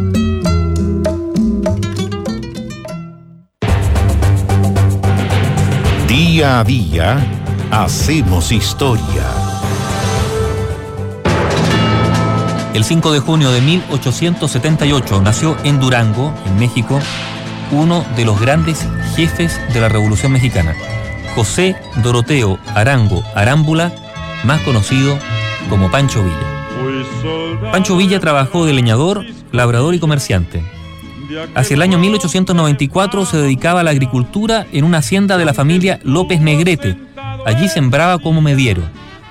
[SPEAKER 2] Día a día, hacemos historia.
[SPEAKER 3] El cinco de junio de mil ochocientos setenta y ocho nació en Durango, en México, uno de los grandes jefes de la Revolución Mexicana, José Doroteo Arango Arámbula, más conocido como Pancho Villa. Pancho Villa trabajó de leñador, labrador y comerciante. Hacia el año mil ochocientos noventa y cuatro se dedicaba a la agricultura en una hacienda de la familia López Negrete. Allí sembraba como mediero.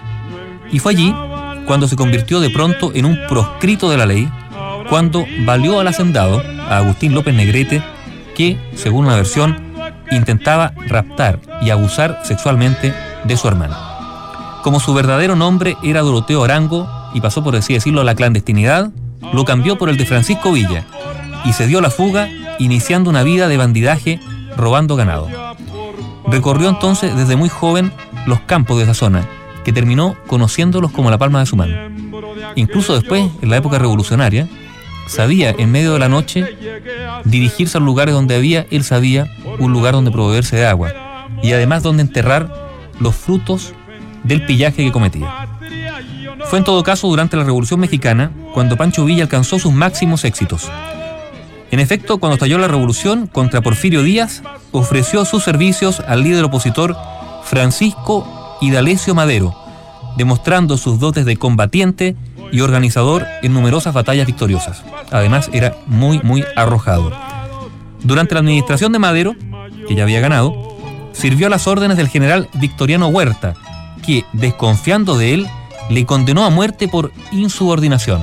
[SPEAKER 3] Y fue allí cuando se convirtió de pronto en un proscrito de la ley, cuando valió al hacendado, a Agustín López Negrete, que, según una versión, intentaba raptar y abusar sexualmente de su hermana. Como su verdadero nombre era Doroteo Arango y pasó, por así decirlo, a la clandestinidad, lo cambió por el de Francisco Villa y se dio a la fuga, iniciando una vida de bandidaje robando ganado. Recorrió entonces desde muy joven los campos de esa zona, que terminó conociéndolos como la palma de su mano. Incluso después, en la época revolucionaria, sabía en medio de la noche dirigirse a los lugares donde había, él sabía, un lugar donde proveerse de agua y además donde enterrar los frutos del pillaje que cometía. Fue en todo caso durante la Revolución Mexicana cuando Pancho Villa alcanzó sus máximos éxitos. En efecto, cuando estalló la revolución contra Porfirio Díaz, ofreció sus servicios al líder opositor Francisco Idalesio Madero, demostrando sus dotes de combatiente y organizador en numerosas batallas victoriosas. Además, era muy, muy arrojado. Durante la administración de Madero, que ya había ganado, sirvió a las órdenes del general Victoriano Huerta, que, desconfiando de él, le condenó a muerte por insubordinación.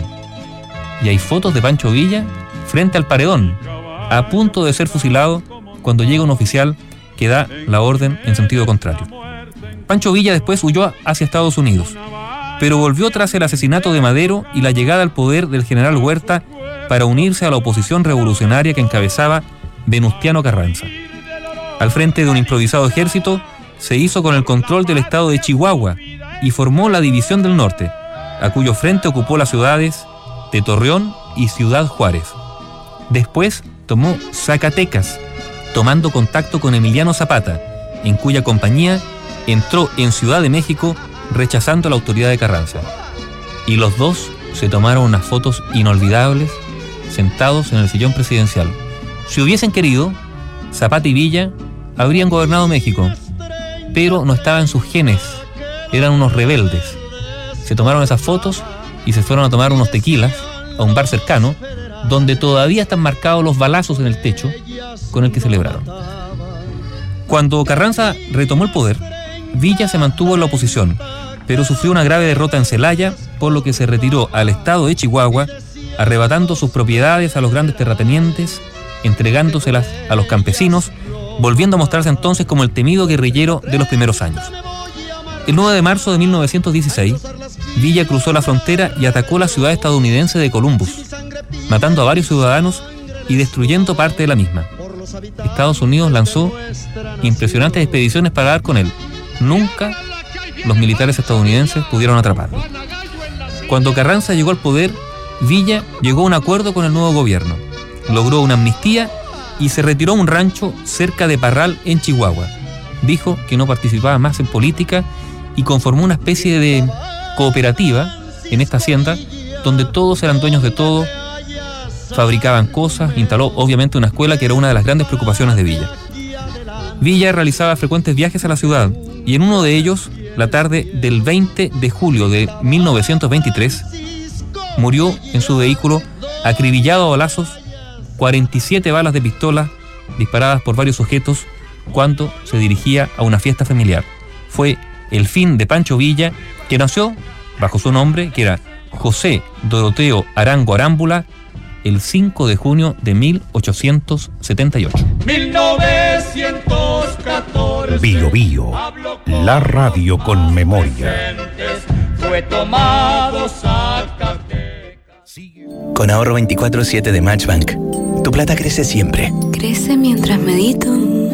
[SPEAKER 3] Y hay fotos de Pancho Villa frente al paredón, a punto de ser fusilado cuando llega un oficial que da la orden en sentido contrario. Pancho Villa después huyó hacia Estados Unidos, pero volvió tras el asesinato de Madero y la llegada al poder del general Huerta para unirse a la oposición revolucionaria que encabezaba Venustiano Carranza. Al frente de un improvisado ejército, se hizo con el control del estado de Chihuahua y formó la División del Norte, a cuyo frente ocupó las ciudades de Torreón y Ciudad Juárez. Después tomó Zacatecas, tomando contacto con Emiliano Zapata, en cuya compañía entró en Ciudad de México rechazando la autoridad de Carranza. Y los dos se tomaron unas fotos inolvidables sentados en el sillón presidencial. Si hubiesen querido, Zapata y Villa habrían gobernado México, pero no estaba en sus genes, eran unos rebeldes. Se tomaron esas fotos y se fueron a tomar unos tequilas a un bar cercano, donde todavía están marcados los balazos en el techo con el que celebraron. Cuando Carranza retomó el poder, Villa se mantuvo en la oposición, pero sufrió una grave derrota en Celaya, por lo que se retiró al estado de Chihuahua, arrebatando sus propiedades a los grandes terratenientes, entregándoselas a los campesinos, volviendo a mostrarse entonces como el temido guerrillero de los primeros años. El nueve de marzo de mil novecientos dieciséis, Villa cruzó la frontera y atacó la ciudad estadounidense de Columbus, matando a varios ciudadanos y destruyendo parte de la misma. Estados Unidos lanzó impresionantes expediciones para dar con él. Nunca los militares estadounidenses pudieron atraparlo. Cuando Carranza llegó al poder, Villa llegó a un acuerdo con el nuevo gobierno, logró una amnistía y se retiró a un rancho cerca de Parral, en Chihuahua. Dijo que no participaba más en política y conformó una especie de cooperativa en esta hacienda donde todos eran dueños de todo, fabricaban cosas, instaló obviamente una escuela que era una de las grandes preocupaciones de Villa. Villa realizaba frecuentes viajes a la ciudad y en uno de ellos, la tarde del veinte de julio de mil novecientos veintitrés, murió en su vehículo acribillado a balazos, cuarenta y siete balas de pistola disparadas por varios sujetos cuando se dirigía a una fiesta familiar. Fue el fin de Pancho Villa, que nació bajo su nombre, que era José Doroteo Arango Arámbula el cinco de junio de mil ochocientos setenta y ocho.
[SPEAKER 8] mil novecientos catorce.
[SPEAKER 11] Bio Bio, la radio con memoria.
[SPEAKER 8] Fue tomado Zacatecas.
[SPEAKER 23] Con ahorro veinticuatro siete de Matchbank, tu plata crece siempre.
[SPEAKER 9] Crece mientras medito.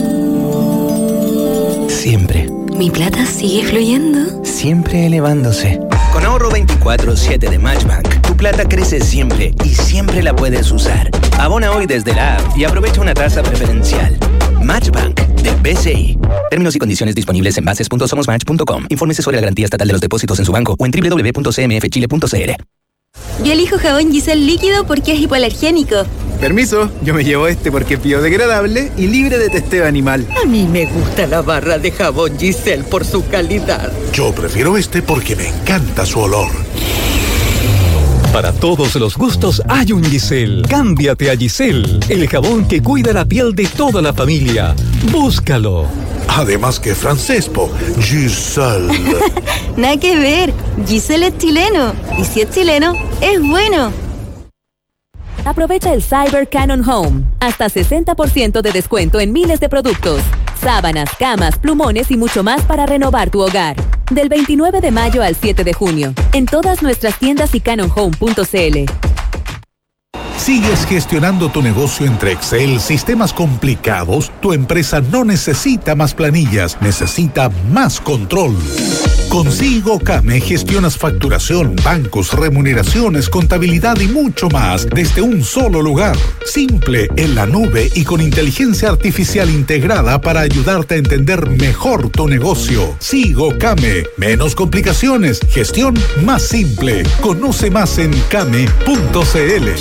[SPEAKER 23] Siempre.
[SPEAKER 9] Mi plata sigue fluyendo.
[SPEAKER 23] Siempre elevándose. Con ahorro veinticuatro siete de Matchbank, tu plata crece siempre y siempre la puedes usar. Abona hoy desde la app y aprovecha una tasa preferencial. Matchbank de B C I. Términos y condiciones disponibles en bases punto somos match punto com. Infórmese sobre la garantía estatal de los depósitos en su banco o en doble u doble u doble u punto c m f chile punto c l.
[SPEAKER 24] Yo elijo jabón Giselle líquido porque es hipoalergénico.
[SPEAKER 25] Permiso, yo me llevo este porque es biodegradable y libre de testeo animal.
[SPEAKER 26] A mí me gusta la barra de jabón Giselle por su calidad.
[SPEAKER 27] Yo prefiero este porque me encanta su olor.
[SPEAKER 28] Para todos los gustos hay un Giselle. Cámbiate a Giselle, el jabón que cuida la piel de toda la familia. Búscalo.
[SPEAKER 27] Además que francés, po. Giselle.
[SPEAKER 24] Nada que ver. Giselle es chileno. Y si es chileno, es bueno.
[SPEAKER 15] Aprovecha el Cyber Canon Home. Hasta sesenta por ciento de descuento en miles de productos. Sábanas, camas, plumones y mucho más para renovar tu hogar. Del veintinueve de mayo al siete de junio. En todas nuestras tiendas y canon home punto c l.
[SPEAKER 11] ¿Sigues gestionando tu negocio entre Excel, sistemas complicados? Tu empresa no necesita más planillas, necesita más control. Con Sigo Came gestionas facturación, bancos, remuneraciones, contabilidad y mucho más desde un solo lugar. Simple, en la nube y con inteligencia artificial integrada para ayudarte a entender mejor tu negocio. Sigo Came. Menos complicaciones, gestión más simple. Conoce más en came punto c l.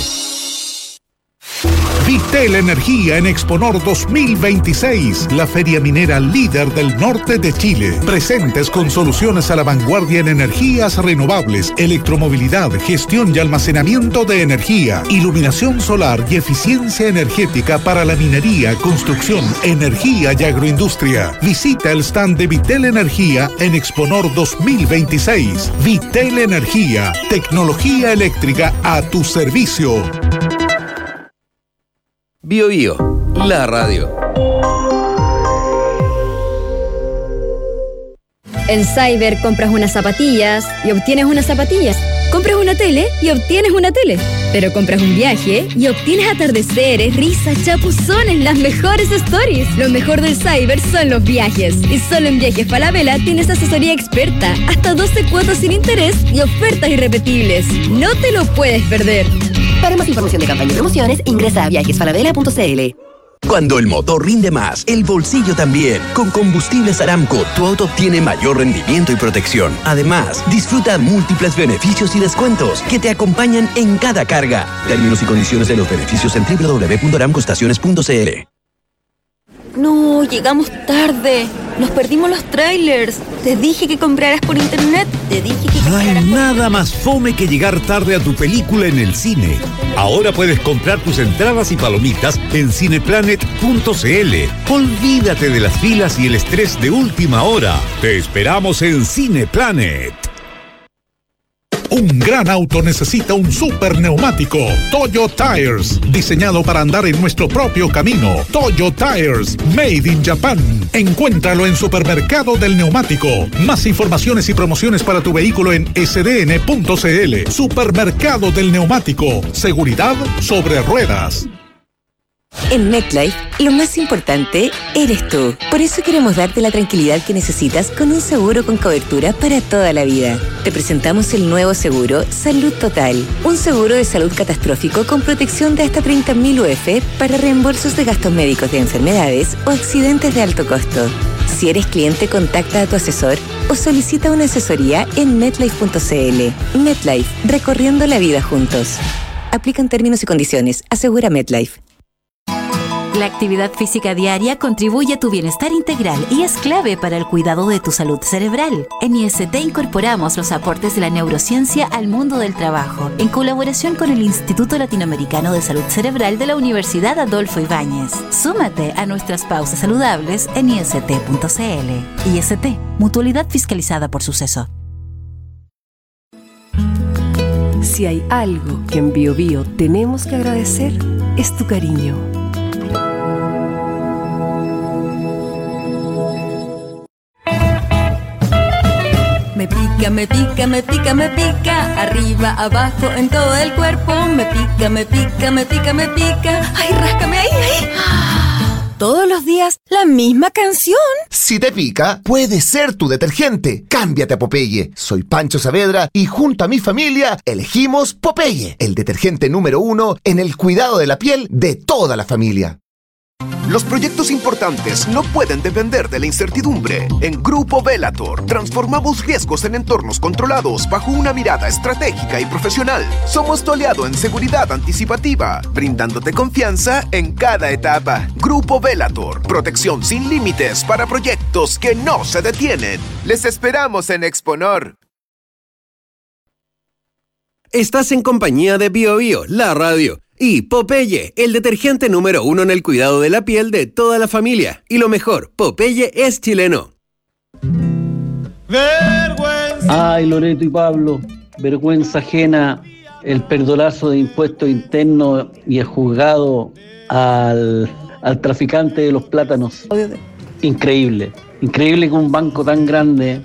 [SPEAKER 11] Vitel Energía en Exponor dos mil veintiséis, la feria minera líder del norte de Chile. Presentes con soluciones a la vanguardia en energías renovables, electromovilidad, gestión y almacenamiento de energía, iluminación solar y eficiencia energética para la minería, construcción, energía y agroindustria. Visita el stand de Vitel Energía en Exponor dos mil veintiséis. Vitel Energía, tecnología eléctrica a tu servicio.
[SPEAKER 29] Bio Bio, la radio.
[SPEAKER 24] En Cyber compras unas zapatillas y obtienes unas zapatillas. Compras una tele y obtienes una tele. Pero compras un viaje y obtienes atardeceres, risas, chapuzones, las mejores stories. Lo mejor del Cyber son los viajes. Y solo en Viajes Falabella tienes asesoría experta, hasta doce cuotas sin interés y ofertas irrepetibles. No te lo puedes perder.
[SPEAKER 30] Para más información de campaña y promociones, ingresa a viajes falabella punto c l.
[SPEAKER 31] Cuando el motor rinde más, el bolsillo también. Con Combustibles Aramco, tu auto obtiene mayor rendimiento y protección. Además, disfruta múltiples beneficios y descuentos que te acompañan en cada carga. Términos y condiciones de los beneficios en doble u doble u doble u punto aramco estaciones punto c l.
[SPEAKER 24] No, llegamos tarde. Nos perdimos los trailers. Te dije que compraras por internet. Te dije que
[SPEAKER 11] No hay nada más fome que llegar tarde a tu película en el cine. Ahora puedes comprar tus entradas y palomitas en cineplanet punto c l. Olvídate de las filas y el estrés de última hora. Te esperamos en Cineplanet. Un gran auto necesita un super neumático. Toyo Tires, diseñado para andar en nuestro propio camino. Toyo Tires, made in Japan. Encuéntralo en Supermercado del Neumático. Más informaciones y promociones para tu vehículo en s d n punto c l. Supermercado del Neumático. Seguridad sobre ruedas.
[SPEAKER 32] En MetLife, lo más importante eres tú. Por eso queremos darte la tranquilidad que necesitas con un seguro con cobertura para toda la vida. Te presentamos el nuevo seguro Salud Total. Un seguro de salud catastrófico con protección de hasta treinta mil U F para reembolsos de gastos médicos de enfermedades o accidentes de alto costo. Si eres cliente, contacta a tu asesor o solicita una asesoría en metlife punto c l. MetLife, recorriendo la vida juntos. Aplican términos y condiciones. Asegura MetLife.
[SPEAKER 18] La actividad física diaria contribuye a tu bienestar integral y es clave para el cuidado de tu salud cerebral. En I S T incorporamos los aportes de la neurociencia al mundo del trabajo, en colaboración con el Instituto Latinoamericano de Salud Cerebral de la Universidad Adolfo Ibáñez. Súmate a nuestras pausas saludables en i s t punto c l. I S T, mutualidad fiscalizada por Suceso.
[SPEAKER 1] Si hay algo que en Bio Bio tenemos que agradecer, es tu cariño.
[SPEAKER 9] Me pica, me pica, me pica, me pica, arriba, abajo, en todo el cuerpo. Me pica, me pica, me pica, me pica. Ay, ráscame ahí, ahí. Todos los días, la misma canción.
[SPEAKER 4] Si te pica, puede ser tu detergente. Cámbiate a Popeye. Soy Pancho Saavedra y junto a mi familia elegimos Popeye, el detergente número uno en el cuidado de la piel de toda la familia. Los proyectos importantes no pueden depender de la incertidumbre. En Grupo Velator transformamos riesgos en entornos controlados bajo una mirada estratégica y profesional. Somos tu aliado en seguridad anticipativa, brindándote confianza en cada etapa. Grupo Velator, protección sin límites para proyectos que no se detienen. Les esperamos en Exponor.
[SPEAKER 13] Estás en compañía de Bio Bio, la radio. Y Popeye, el detergente número uno en el cuidado de la piel de toda la familia. Y lo mejor, Popeye es chileno.
[SPEAKER 5] Vergüenza. Ay, Loreto y Pablo, vergüenza ajena, el perdolazo de impuestos internos y el juzgado al, al traficante de los plátanos. Increíble, increíble que un banco tan grande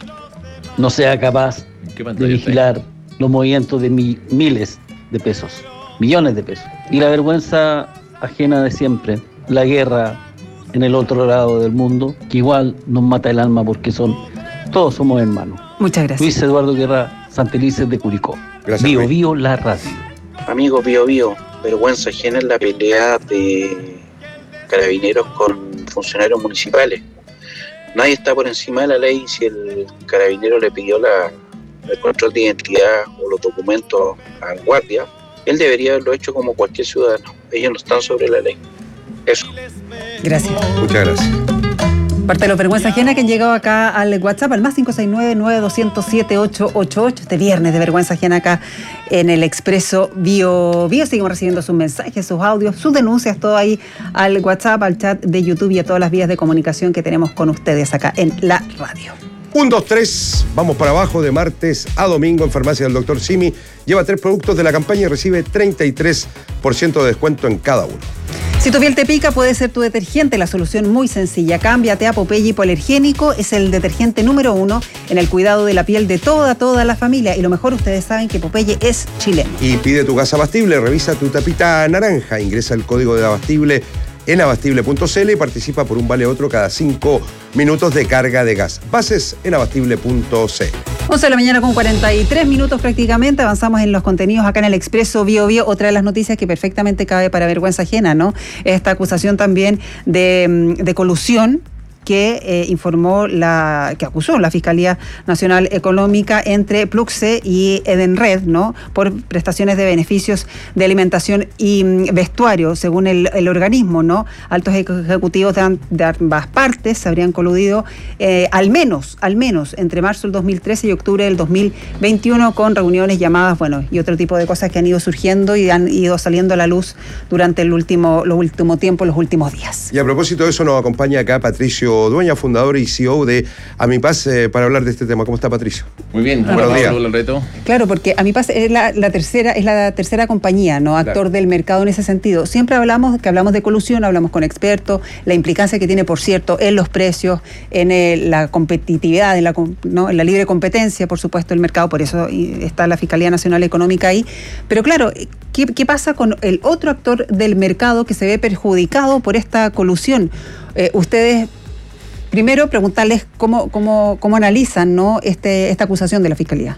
[SPEAKER 5] no sea capaz de vigilar los movimientos de mi, miles de pesos. Millones de pesos. Y la vergüenza ajena de siempre, la guerra en el otro lado del mundo, que igual nos mata el alma porque son, todos somos hermanos.
[SPEAKER 22] Muchas gracias.
[SPEAKER 5] Luis Eduardo Guerra Santelices de Curicó.
[SPEAKER 21] Gracias,
[SPEAKER 5] Bio
[SPEAKER 21] Luis.
[SPEAKER 5] Bio, la radio.
[SPEAKER 6] Amigo Bio Bio, vergüenza ajena en la pelea de carabineros con funcionarios municipales. Nadie está por encima de la ley. Si el carabinero le pidió la, el control de identidad o los documentos al guardia, él debería haberlo hecho como cualquier ciudadano. Ellos no están sobre la ley. Eso.
[SPEAKER 22] Gracias.
[SPEAKER 21] Muchas gracias.
[SPEAKER 22] Parte de los vergüenza ajena que han llegado acá al WhatsApp, al más cinco seis nueve, nueve dos cero cero, siete ocho ocho ocho. Este viernes de vergüenza ajena acá en el Expreso Bio Bio. Seguimos recibiendo sus mensajes, sus audios, sus denuncias, todo ahí al WhatsApp, al chat de YouTube y a todas las vías de comunicación que tenemos con ustedes acá en la radio.
[SPEAKER 21] Un, dos, tres, vamos para abajo de martes a domingo en Farmacia del Doctor Simi. Lleva tres productos de la campaña y recibe treinta y tres por ciento de descuento en cada uno.
[SPEAKER 22] Si tu piel te pica, puede ser tu detergente. La solución muy sencilla. Cámbiate a Popeye Hipoalergénico. Es el detergente número uno en el cuidado de la piel de toda, toda la familia. Y lo mejor, ustedes saben que Popeye es chileno.
[SPEAKER 21] Y pide tu gas abastible. Revisa tu tapita naranja. Ingresa el código de abastible en abastible punto c l y participa por un vale otro cada cinco minutos de carga de gas. Bases en abastible punto c l.
[SPEAKER 22] once de la mañana con cuarenta y tres minutos prácticamente. Avanzamos en los contenidos acá en el Expreso Bio Bio. Otra de las noticias que perfectamente cabe para vergüenza ajena, ¿no? Esta acusación también de, de colusión que eh, informó la, que acusó la Fiscalía Nacional Económica entre Pluxe y Edenred, ¿no? Por prestaciones de beneficios de alimentación y mm, vestuario, según el, el organismo, ¿no? Altos ejecutivos de, de ambas partes se habrían coludido eh, al menos, al menos entre marzo del dos mil trece y octubre del dos mil veintiuno con reuniones, llamadas, bueno, y otro tipo de cosas que han ido surgiendo y han ido saliendo a la luz durante el último, los último tiempo, los últimos días.
[SPEAKER 21] Y a propósito de eso nos acompaña acá Patricio Dueña, fundador y C E O de Amipaz, eh, para hablar de este tema. ¿Cómo está, Patricio?
[SPEAKER 7] Muy bien.
[SPEAKER 21] Buenos días.
[SPEAKER 7] Reto.
[SPEAKER 22] Claro, porque Amipaz es la, la tercera, es la tercera compañía, ¿no? Actor claro. del mercado en ese sentido. Siempre hablamos que hablamos de colusión, hablamos con expertos, la implicancia que tiene, por cierto, en los precios, en el, la competitividad, en la, ¿no? en la libre competencia, por supuesto, el mercado. Por eso está la Fiscalía Nacional Económica ahí. Pero claro, ¿qué, qué pasa con el otro actor del mercado que se ve perjudicado por esta colusión? Eh, ustedes Primero, preguntarles cómo, cómo, cómo analizan, ¿no? este, esta acusación de la Fiscalía.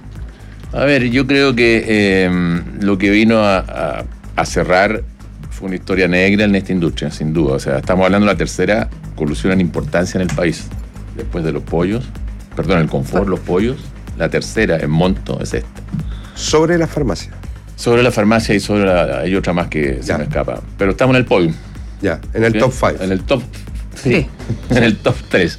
[SPEAKER 7] A ver, yo creo que eh, lo que vino a, a, a cerrar fue una historia negra en esta industria, sin duda. O sea, estamos hablando de la tercera colusión en importancia en el país. Después de los pollos, perdón, el confort, los pollos, la tercera en monto es esta.
[SPEAKER 21] Sobre la farmacia.
[SPEAKER 7] Sobre la farmacia y sobre la, hay otra más que ya. se me escapa. Pero estamos en el podio.
[SPEAKER 21] Ya, en el ¿sí? top cinco.
[SPEAKER 7] En el top Sí, en el top tres.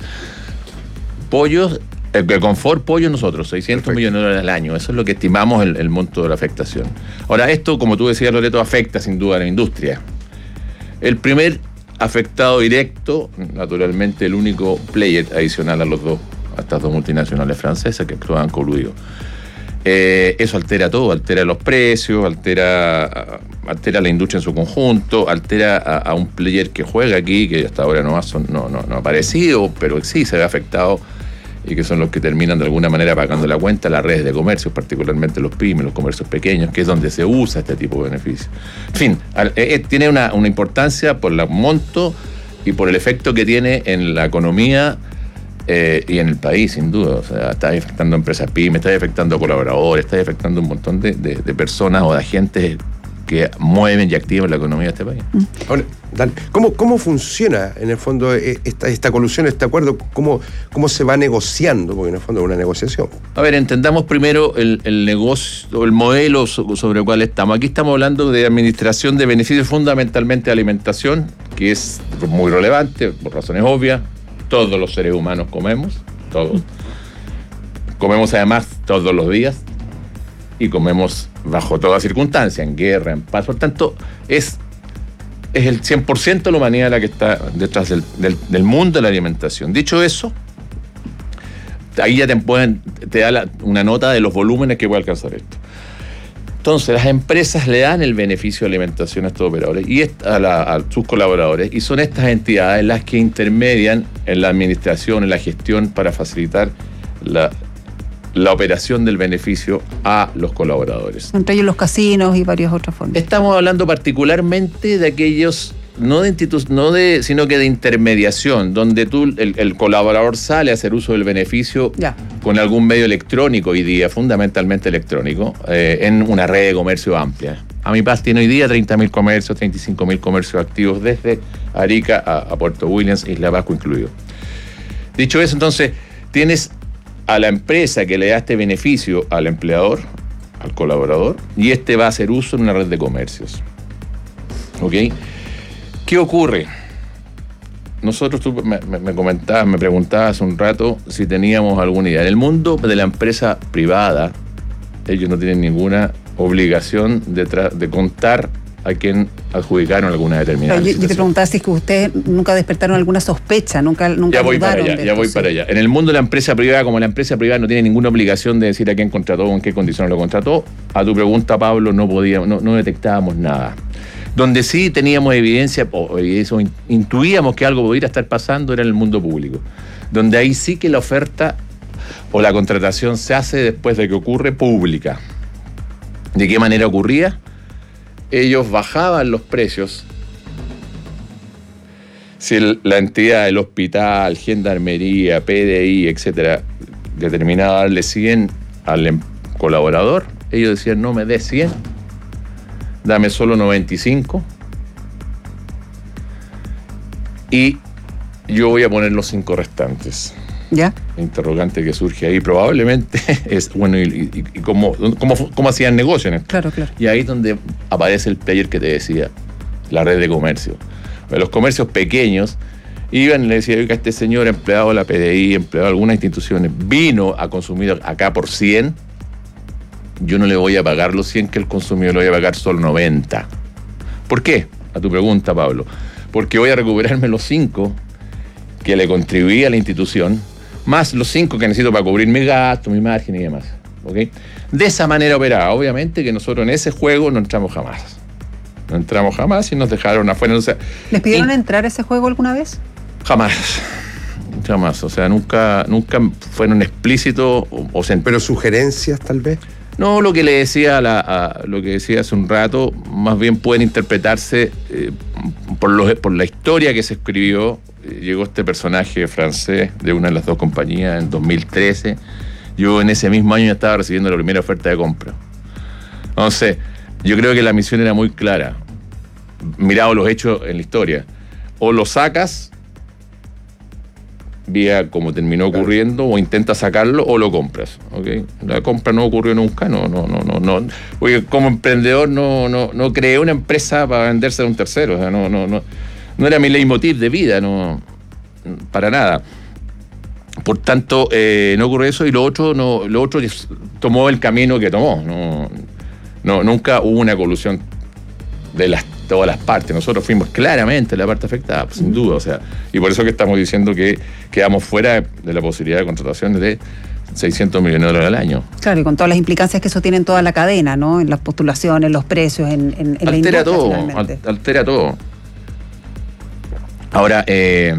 [SPEAKER 7] Pollos, el, el confort pollo nosotros, seiscientos Perfecto. millones de dólares al año. Eso es lo que estimamos el, el monto de la afectación. Ahora, esto, como tú decías, Loreto, afecta sin duda a la industria. El primer afectado directo, naturalmente el único player adicional a los dos, a estas dos multinacionales francesas que actúan coludidos. Eh, eso altera todo, altera los precios, altera, altera la industria en su conjunto, altera a, a un player que juega aquí, que hasta ahora no ha, no, no, no ha aparecido, pero sí se ve afectado, y que son los que terminan de alguna manera pagando la cuenta, las redes de comercios, particularmente los pymes, los comercios pequeños, que es donde se usa este tipo de beneficios. En fin, eh, eh, tiene una, una importancia por el monto y por el efecto que tiene en la economía eh, y en el país, sin duda. O sea, está afectando a empresas pymes, está afectando a colaboradores, está afectando a un montón de, de, de personas o de agentes que mueven y activan la economía de este país.
[SPEAKER 21] Ahora, Dan, ¿cómo, ¿Cómo funciona en el fondo esta, esta colusión, este acuerdo? ¿Cómo, ¿Cómo se va negociando? Porque en el fondo es una negociación.
[SPEAKER 7] A ver, entendamos primero el, el negocio, el modelo sobre el cual estamos. Aquí estamos hablando de administración de beneficios, fundamentalmente de alimentación, que es muy relevante, por razones obvias. Todos los seres humanos comemos, todos. Comemos además todos los días y comemos bajo toda circunstancia, en guerra, en paz. Por tanto, es, es el cien por ciento de la humanidad la que está detrás del, del, del mundo de la alimentación. Dicho eso, ahí ya te, pueden, te da la, una nota de los volúmenes que puede alcanzar esto. Entonces, las empresas le dan el beneficio de alimentación a estos operadores y a, la, a sus colaboradores, y son estas entidades las que intermedian en la administración, en la gestión, para facilitar la la operación del beneficio a los colaboradores.
[SPEAKER 22] Entre ellos los casinos y varios otros fondos.
[SPEAKER 7] Estamos hablando particularmente de aquellos, no de institu- no de, sino que de intermediación, donde tú, el, el colaborador sale a hacer uso del beneficio ya. con algún medio electrónico hoy día, fundamentalmente electrónico, eh, en una red de comercio amplia. Amipaz tiene hoy día treinta mil comercios, treinta y cinco mil comercios activos desde Arica a, a Puerto Williams, Isla Pascua incluido. Dicho eso, entonces, tienes a la empresa que le da este beneficio al empleador, al colaborador, y este va a hacer uso en una red de comercios. ¿Ok? ¿Qué ocurre? Nosotros, tú me, me comentabas, me preguntabas hace un rato si teníamos alguna idea. En el mundo de la empresa privada, ellos no tienen ninguna obligación de, tra- de contar a quien adjudicaron alguna determinada
[SPEAKER 22] Pero yo, yo te preguntaba si es que ustedes nunca despertaron alguna sospecha, nunca, nunca
[SPEAKER 7] ya voy para allá,
[SPEAKER 22] de
[SPEAKER 7] ya
[SPEAKER 22] esto,
[SPEAKER 7] voy
[SPEAKER 22] sí.
[SPEAKER 7] para allá. En el mundo de la empresa privada, como la empresa privada no tiene ninguna obligación de decir a quién contrató o en qué condiciones lo contrató, a tu pregunta, Pablo, no podíamos, no, no detectábamos nada. Donde sí teníamos evidencia, o eso, intuíamos que algo podría estar pasando, era en el mundo público. Donde ahí sí que la oferta o la contratación se hace después de que ocurre pública. ¿De qué manera ocurría? Ellos bajaban los precios. Si el, la entidad, el hospital, gendarmería, P D I, etcétera, determinaba darle cien al em- colaborador, ellos decían, no me des cien, dame solo noventa y cinco y yo voy a poner los cinco restantes.
[SPEAKER 22] ¿Ya?
[SPEAKER 7] Interrogante que surge ahí probablemente es, bueno, y, y, y cómo, cómo, cómo hacían negocio en esto.
[SPEAKER 22] Claro, claro.
[SPEAKER 7] Y ahí es donde aparece el player que te decía, la red de comercio. Los comercios pequeños iban y le decían, oiga, este señor empleado de la P D I, empleado de algunas instituciones, vino a consumir acá por cien, yo no le voy a pagar los cien que el consumidor, le voy a pagar solo noventa. ¿Por qué? A tu pregunta, Pablo. Porque voy a recuperarme los cinco que le contribuí a la institución, más los cinco que necesito para cubrir mi gasto, mi margen y demás. ¿Okay? De esa manera operaba. Obviamente que nosotros en ese juego no entramos jamás. No entramos jamás y nos dejaron afuera. O sea,
[SPEAKER 22] ¿les pidieron
[SPEAKER 7] y,
[SPEAKER 22] entrar a ese juego alguna vez?
[SPEAKER 7] Jamás. Jamás. O sea, nunca, nunca fueron explícitos. O, o se...
[SPEAKER 21] ¿Pero sugerencias tal vez?
[SPEAKER 7] No, lo que le decía a la, a, lo que decía hace un rato, más bien pueden interpretarse eh, por, los, por la historia que se escribió. Llegó este personaje francés de una de las dos compañías en dos mil trece. Yo en ese mismo año ya estaba recibiendo la primera oferta de compra. Entonces, yo creo que la misión era muy clara. Mirado los hechos en la historia. O lo sacas, vía como terminó ocurriendo, o intentas sacarlo, o lo compras. ¿Okay? La compra no ocurrió nunca, no, no, no, no, no. Oye, como emprendedor no, no, no creé una empresa para venderse a un tercero. O sea, no, no, no. No era mi leitmotiv de vida, no, para nada. Por tanto, eh, no ocurrió eso, y lo otro, no, lo otro tomó el camino que tomó. No, no, nunca hubo una colusión de las, todas las partes. Nosotros fuimos claramente la parte afectada, pues, sin duda. O sea, y por eso que estamos diciendo que quedamos fuera de la posibilidad de contratación de seiscientos millones de dólares al año.
[SPEAKER 22] Claro, y con todas las implicancias que eso tiene en toda la cadena, ¿no? En las postulaciones, en los precios, en, en, en
[SPEAKER 7] altera
[SPEAKER 22] la industria,
[SPEAKER 7] todo,
[SPEAKER 22] finalmente.
[SPEAKER 7] al, altera todo. Ahora, eh,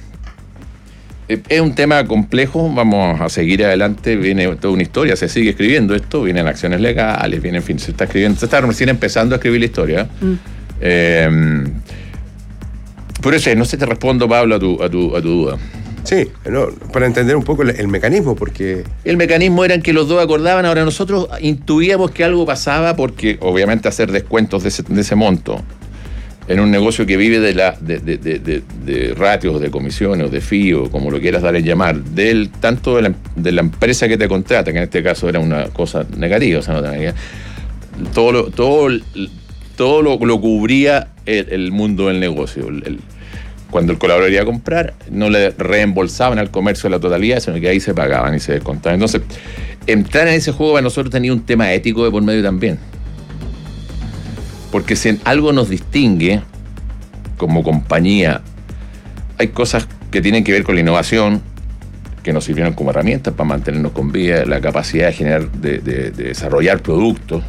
[SPEAKER 7] es un tema complejo, vamos a seguir adelante, viene toda una historia, se sigue escribiendo esto, vienen acciones legales, viene, en fin, se está escribiendo, se está recién empezando a escribir la historia. Mm. Eh, por eso, no sé, te respondo, Pablo, a tu, a tu, a tu duda.
[SPEAKER 21] Sí, no, para entender un poco el, el mecanismo, porque...
[SPEAKER 7] El mecanismo era que los dos acordaban, ahora nosotros intuíamos que algo pasaba porque, obviamente, hacer descuentos de ese, de ese monto en un negocio que vive de la de, de, de, de, de ratios, de comisiones, o de fee, o como lo quieras dar en llamar, del, tanto de la, de la empresa que te contrata, que en este caso era una cosa negativa, o sea, no tenía, todo lo, todo, todo lo, lo cubría el, el mundo del negocio. El, el, cuando el colaborador iba a comprar, no le reembolsaban al comercio la totalidad, sino que ahí se pagaban y se descontaban. Entonces, entrar en ese juego para nosotros tenía un tema ético de por medio también. Porque si algo nos distingue como compañía, hay cosas que tienen que ver con la innovación, que nos sirvieron como herramientas para mantenernos con vida, la capacidad de generar, de, de, de desarrollar productos,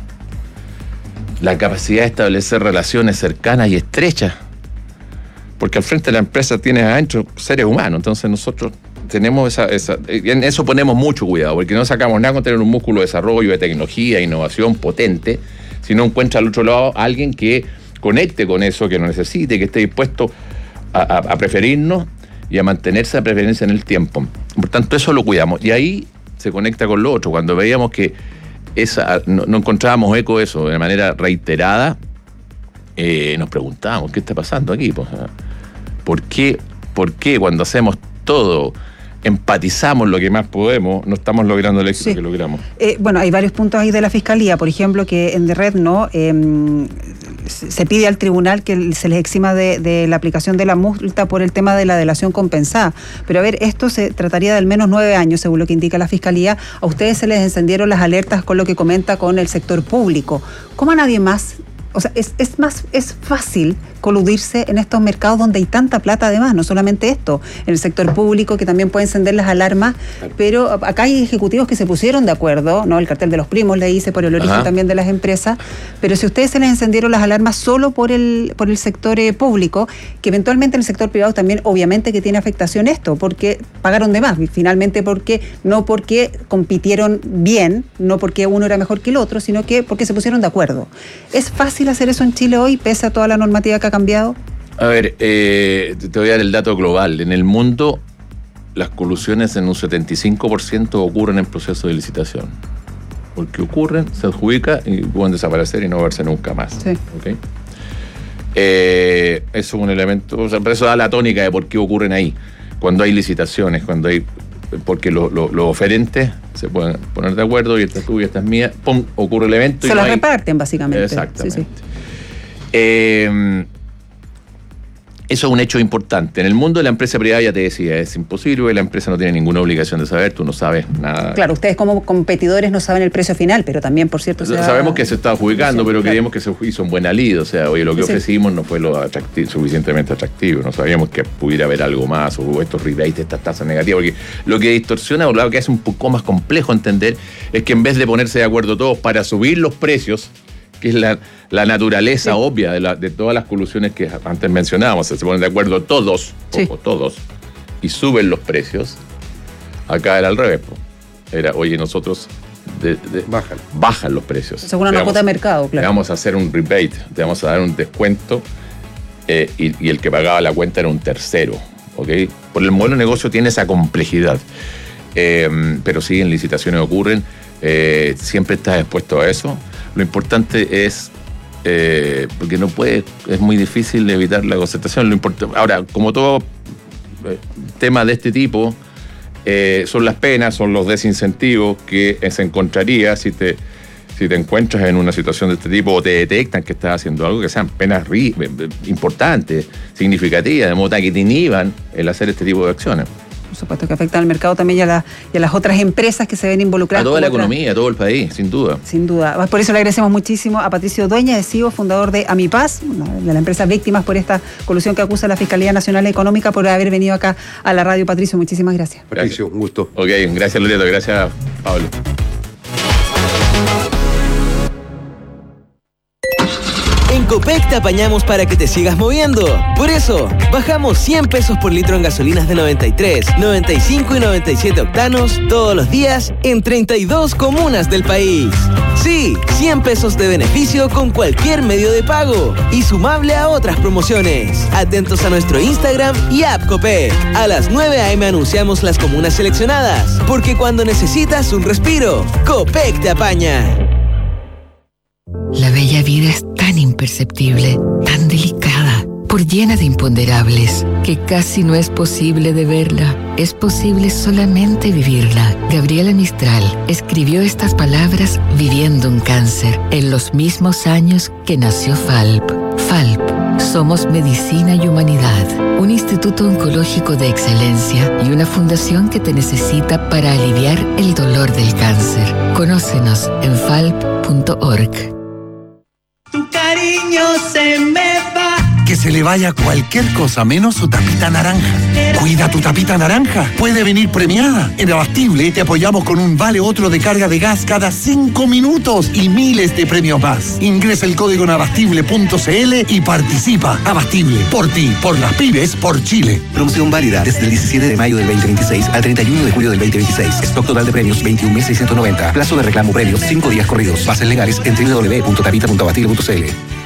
[SPEAKER 7] la capacidad de establecer relaciones cercanas y estrechas, porque al frente de la empresa tienes adentro seres humanos, entonces nosotros tenemos esa, esa, en eso ponemos mucho cuidado, porque no sacamos nada con tener un músculo de desarrollo, de tecnología, innovación potente, si no encuentra al otro lado a alguien que conecte con eso, que lo necesite, que esté dispuesto a, a, a preferirnos y a mantener esa preferencia en el tiempo. Por tanto, eso lo cuidamos. Y ahí se conecta con lo otro. Cuando veíamos que esa, no, no encontrábamos eco de eso de manera reiterada, eh, nos preguntábamos, ¿qué está pasando aquí? Pues, ¿por qué, ¿Por qué cuando hacemos todo, empatizamos lo que más podemos, no estamos logrando el éxito sí. que logramos?
[SPEAKER 22] Eh, bueno, hay varios puntos ahí de la Fiscalía, por ejemplo, que en The Red no eh, se pide al tribunal que se les exima de, de la aplicación de la multa por el tema de la delación compensada. Pero a ver, esto se trataría de al menos nueve años, según lo que indica la Fiscalía. A ustedes se les encendieron las alertas con lo que comenta con el sector público. ¿Cómo a nadie más? O sea, es, es más, es fácil coludirse en estos mercados donde hay tanta plata además, no solamente esto, en el sector público que también puede encender las alarmas, pero acá hay ejecutivos que se pusieron de acuerdo, ¿no? El cartel de los primos le dice por el origen Ajá. también de las empresas, pero si ustedes se les encendieron las alarmas solo por el, por el sector eh, público, que eventualmente en el sector privado también obviamente que tiene afectación esto, porque pagaron de más, finalmente porque, no porque compitieron bien, no porque uno era mejor que el otro, sino que porque se pusieron de acuerdo. Es fácil hacer eso en Chile hoy, pese a toda la normativa que ha cambiado?
[SPEAKER 7] A ver, eh, te voy a dar el dato global. En el mundo, las colusiones en un setenta y cinco por ciento ocurren en proceso de licitación. Porque ocurren, se adjudica y pueden desaparecer y no verse nunca más. Sí. ¿Okay? Eh, eso es un elemento, o sea, eso da la tónica de por qué ocurren ahí. Cuando hay licitaciones, cuando hay... porque los lo, lo oferentes se pueden poner de acuerdo y esta es tuya, esta es mía, pum, ocurre el evento.
[SPEAKER 22] Se
[SPEAKER 7] y
[SPEAKER 22] lo
[SPEAKER 7] no hay...
[SPEAKER 22] reparten básicamente.
[SPEAKER 7] Exactamente.
[SPEAKER 22] Sí, sí.
[SPEAKER 7] Eh, eso es un hecho importante. En el mundo de la empresa privada, ya te decía, es imposible, la empresa no tiene ninguna obligación de saber, tú no sabes nada.
[SPEAKER 22] Claro, ustedes como competidores no saben el precio final, pero también, por cierto... Se
[SPEAKER 7] Sabemos
[SPEAKER 22] ha...
[SPEAKER 7] que se está adjudicando, sí, pero claro. creíamos que se hizo un buen alid, o sea, oye, lo que sí. ofrecimos no fue lo atractivo, suficientemente atractivo, no sabíamos que pudiera haber algo más, o estos rebates, estas tasas negativas, porque lo que distorsiona, o lo que hace un poco más complejo entender, es que en vez de ponerse de acuerdo todos para subir los precios, que es la, la naturaleza sí. obvia de, la, de todas las colusiones que antes mencionábamos, se ponen de acuerdo todos, sí. ojo, todos, y suben los precios. Acá era al revés, po. Era, oye, nosotros de, de, bajan. bajan los precios.
[SPEAKER 22] Según una cuota de mercado, claro.
[SPEAKER 7] Te vamos a hacer un rebate, te vamos a dar un descuento, eh, y, y el que pagaba la cuenta era un tercero, ¿ok? Por el modelo de negocio tiene esa complejidad, eh, pero sí, en licitaciones ocurren, eh, siempre estás expuesto a eso. Lo importante es, eh, porque no puede, es muy difícil evitar la concertación. Lo importante, ahora, como todo eh, tema de este tipo, eh, son las penas, son los desincentivos que se encontraría si te, si te encuentras en una situación de este tipo o te detectan que estás haciendo algo, que sean penas ri- importantes, significativas, de modo que te inhiban el hacer este tipo de acciones.
[SPEAKER 22] Por supuesto que afecta al mercado también y a, la, y a las otras empresas que se ven involucradas.
[SPEAKER 7] A toda la
[SPEAKER 22] otra,
[SPEAKER 7] economía, a todo el país, sin duda.
[SPEAKER 22] Sin duda. Por eso le agradecemos muchísimo a Patricio Dueña, de C I O, fundador de Amipaz, de la empresa Víctimas, por esta colusión que acusa a la Fiscalía Nacional Económica, por haber venido acá a la radio. Patricio, muchísimas gracias.
[SPEAKER 21] Patricio, un gusto.
[SPEAKER 7] Ok, gracias Loreto, gracias Pablo.
[SPEAKER 2] En Copec te apañamos para que te sigas moviendo. Por eso, bajamos cien pesos por litro en gasolinas de noventa y tres, noventa y cinco y noventa y siete octanos todos los días en treinta y dos comunas del país. Sí, cien pesos de beneficio con cualquier medio de pago y sumable a otras promociones. Atentos a nuestro Instagram y app Copec. A las nueve a eme anunciamos las comunas seleccionadas, porque cuando necesitas un respiro, Copec te apaña.
[SPEAKER 3] La bella vida es tan imperceptible, tan delicada, por llena de imponderables, que casi no es posible de verla. Es posible solamente vivirla. Gabriela Mistral escribió estas palabras viviendo un cáncer, en los mismos años que nació Falp. Falp, somos medicina y humanidad, un instituto oncológico de excelencia y una fundación que te necesita para aliviar el dolor del cáncer. Conócenos en falp punto org.
[SPEAKER 8] Tu cariño se me va.
[SPEAKER 27] Que se le vaya cualquier cosa menos su tapita naranja. Cuida tu tapita naranja. Puede venir premiada. En Abastible te apoyamos con un vale otro de carga de gas cada cinco minutos y miles de premios más. Ingresa el código en abastible punto cl y participa. Abastible, por ti, por las pymes, por Chile.
[SPEAKER 10] Promoción válida desde el diecisiete de mayo del veinte veintiséis al treinta y uno de julio del veinte veintiséis. Stock total de premios veintiún mil seiscientos noventa. Plazo de reclamo premios cinco días corridos. Bases legales en doble u doble u doble u punto tapita punto abastible punto cl.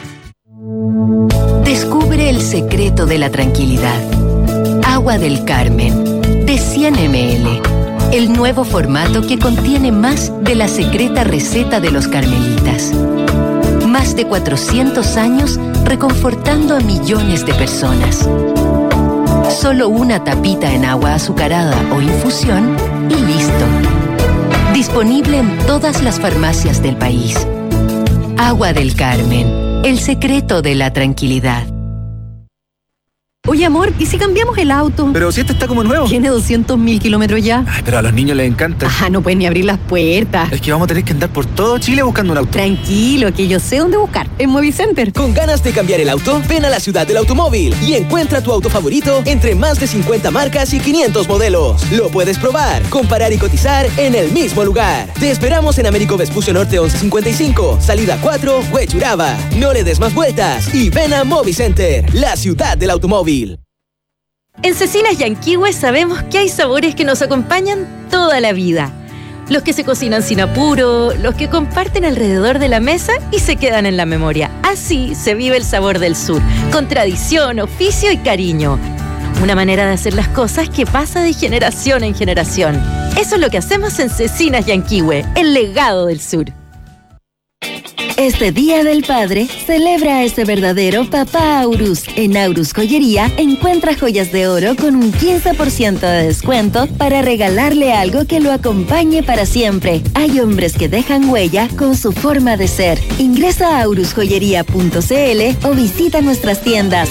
[SPEAKER 32] Descubre el secreto de la tranquilidad. Agua del Carmen, de cien mililitros. El nuevo formato que contiene más de la secreta receta de los carmelitas. Más de cuatrocientos años reconfortando a millones de personas. Solo una tapita en agua azucarada o infusión y listo. Disponible en todas las farmacias del país. Agua del Carmen. El secreto de la tranquilidad.
[SPEAKER 12] Oye, amor, ¿y si cambiamos el auto?
[SPEAKER 14] Pero si este está como nuevo.
[SPEAKER 12] Tiene doscientos mil kilómetros ya.
[SPEAKER 14] Ay, pero a los niños les encanta.
[SPEAKER 12] Ah, no pueden ni abrir las puertas.
[SPEAKER 14] Es que vamos a tener que andar por todo Chile buscando un auto.
[SPEAKER 12] Tranquilo, que yo sé dónde buscar. En Movicenter.
[SPEAKER 2] ¿Con ganas de cambiar el auto? Ven a la ciudad del automóvil y encuentra tu auto favorito entre más de cincuenta marcas y quinientos modelos. Lo puedes probar, comparar y cotizar en el mismo lugar. Te esperamos en Américo Vespucio Norte once cincuenta y cinco, salida cuatro, Huechuraba. No le des más vueltas y ven a Movicenter, la ciudad del automóvil.
[SPEAKER 15] En Cecinas Yanquihue sabemos que hay sabores que nos acompañan toda la vida. Los que se cocinan sin apuro, los que comparten alrededor de la mesa y se quedan en la memoria. Así se vive el sabor del sur, con tradición, oficio y cariño. Una manera de hacer las cosas que pasa de generación en generación. Eso es lo que hacemos en Cecinas Yanquihue, el legado del sur.
[SPEAKER 32] Este Día del Padre, celebra a ese verdadero papá Aurus. En Aurus Joyería, encuentra joyas de oro con un quince por ciento de descuento para regalarle algo que lo acompañe para siempre. Hay hombres que dejan huella con su forma de ser. Ingresa a aurus joyería punto cl o visita nuestras tiendas.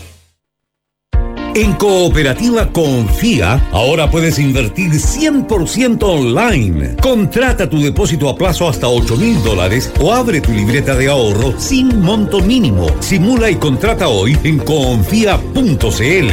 [SPEAKER 11] En Cooperativa Confía, ahora puedes invertir cien por ciento online. Contrata tu depósito a plazo hasta ocho mil dólares o abre tu libreta de ahorro sin monto mínimo. Simula y contrata hoy en confía punto cl.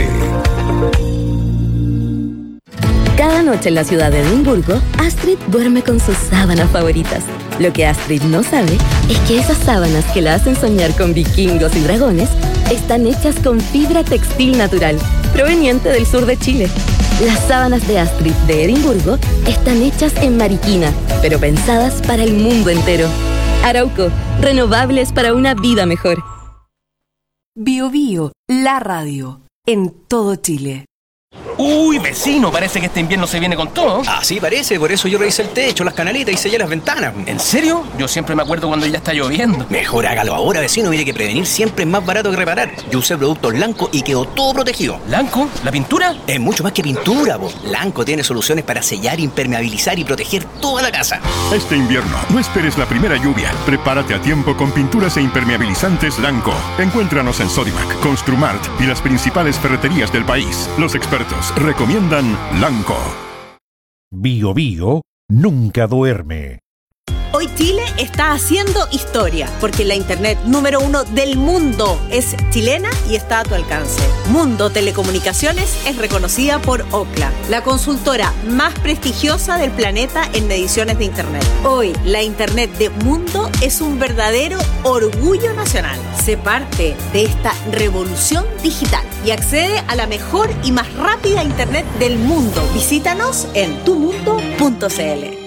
[SPEAKER 15] Cada noche en la ciudad de Edimburgo, Astrid duerme con sus sábanas favoritas. Lo que Astrid no sabe es que esas sábanas que la hacen soñar con vikingos y dragones están hechas con fibra textil natural, proveniente del sur de Chile. Las sábanas de Astrid de Edimburgo están hechas en Mariquina, pero pensadas para el mundo entero. Arauco, renovables para una vida mejor.
[SPEAKER 1] Bio Bio, la radio, en todo Chile.
[SPEAKER 16] Uy, vecino, parece que este invierno se viene con todo.
[SPEAKER 17] Ah, sí, parece, por eso yo revisé el techo, las canaletas y sellé las ventanas.
[SPEAKER 16] ¿En serio? Yo siempre me acuerdo cuando ya está lloviendo.
[SPEAKER 17] Mejor hágalo ahora, vecino, mire que prevenir siempre es más barato que reparar. Yo usé productos Lanco y quedó todo protegido.
[SPEAKER 16] ¿Lanco? ¿La pintura?
[SPEAKER 17] Es mucho más que pintura, po. Lanco tiene soluciones para sellar, impermeabilizar y proteger toda la casa.
[SPEAKER 19] Este invierno, no esperes la primera lluvia. Prepárate a tiempo con pinturas e impermeabilizantes Lanco. Encuéntranos en Sodimac, Construmart y las principales ferreterías del país. Los expertos Expertos recomiendan Lanco.
[SPEAKER 11] Bio Bio nunca duerme.
[SPEAKER 4] Hoy Chile está haciendo historia, porque la internet número uno del mundo es chilena y está a tu alcance. Mundo Telecomunicaciones es reconocida por Ookla, la consultora más prestigiosa del planeta en mediciones de internet. Hoy, la internet de Mundo es un verdadero orgullo nacional. Sé parte de esta revolución digital y accede a la mejor y más rápida internet del mundo. Visítanos en tu mundo punto c l.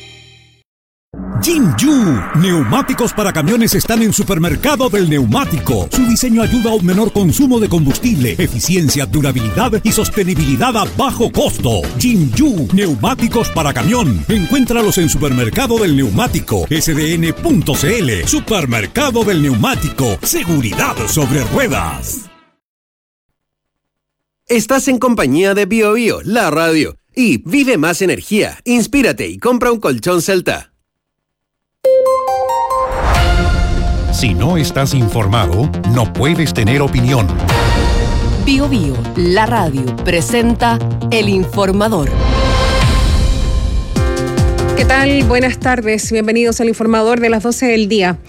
[SPEAKER 9] Jinju, neumáticos para camiones están en Supermercado del Neumático. Su diseño ayuda a un menor consumo de combustible, eficiencia, durabilidad y sostenibilidad a bajo costo. Jinju, neumáticos para camión. Encuéntralos en Supermercado del Neumático, s d n punto c l. Supermercado del Neumático, seguridad sobre ruedas.
[SPEAKER 18] Estás en compañía de Bio Bio, la radio. Y vive más energía, inspírate y compra un colchón Celta.
[SPEAKER 11] Si no estás informado, no puedes tener opinión.
[SPEAKER 1] Bio Bio, la radio, presenta El Informador.
[SPEAKER 20] ¿Qué tal? Buenas tardes. Bienvenidos al Informador de las doce del día.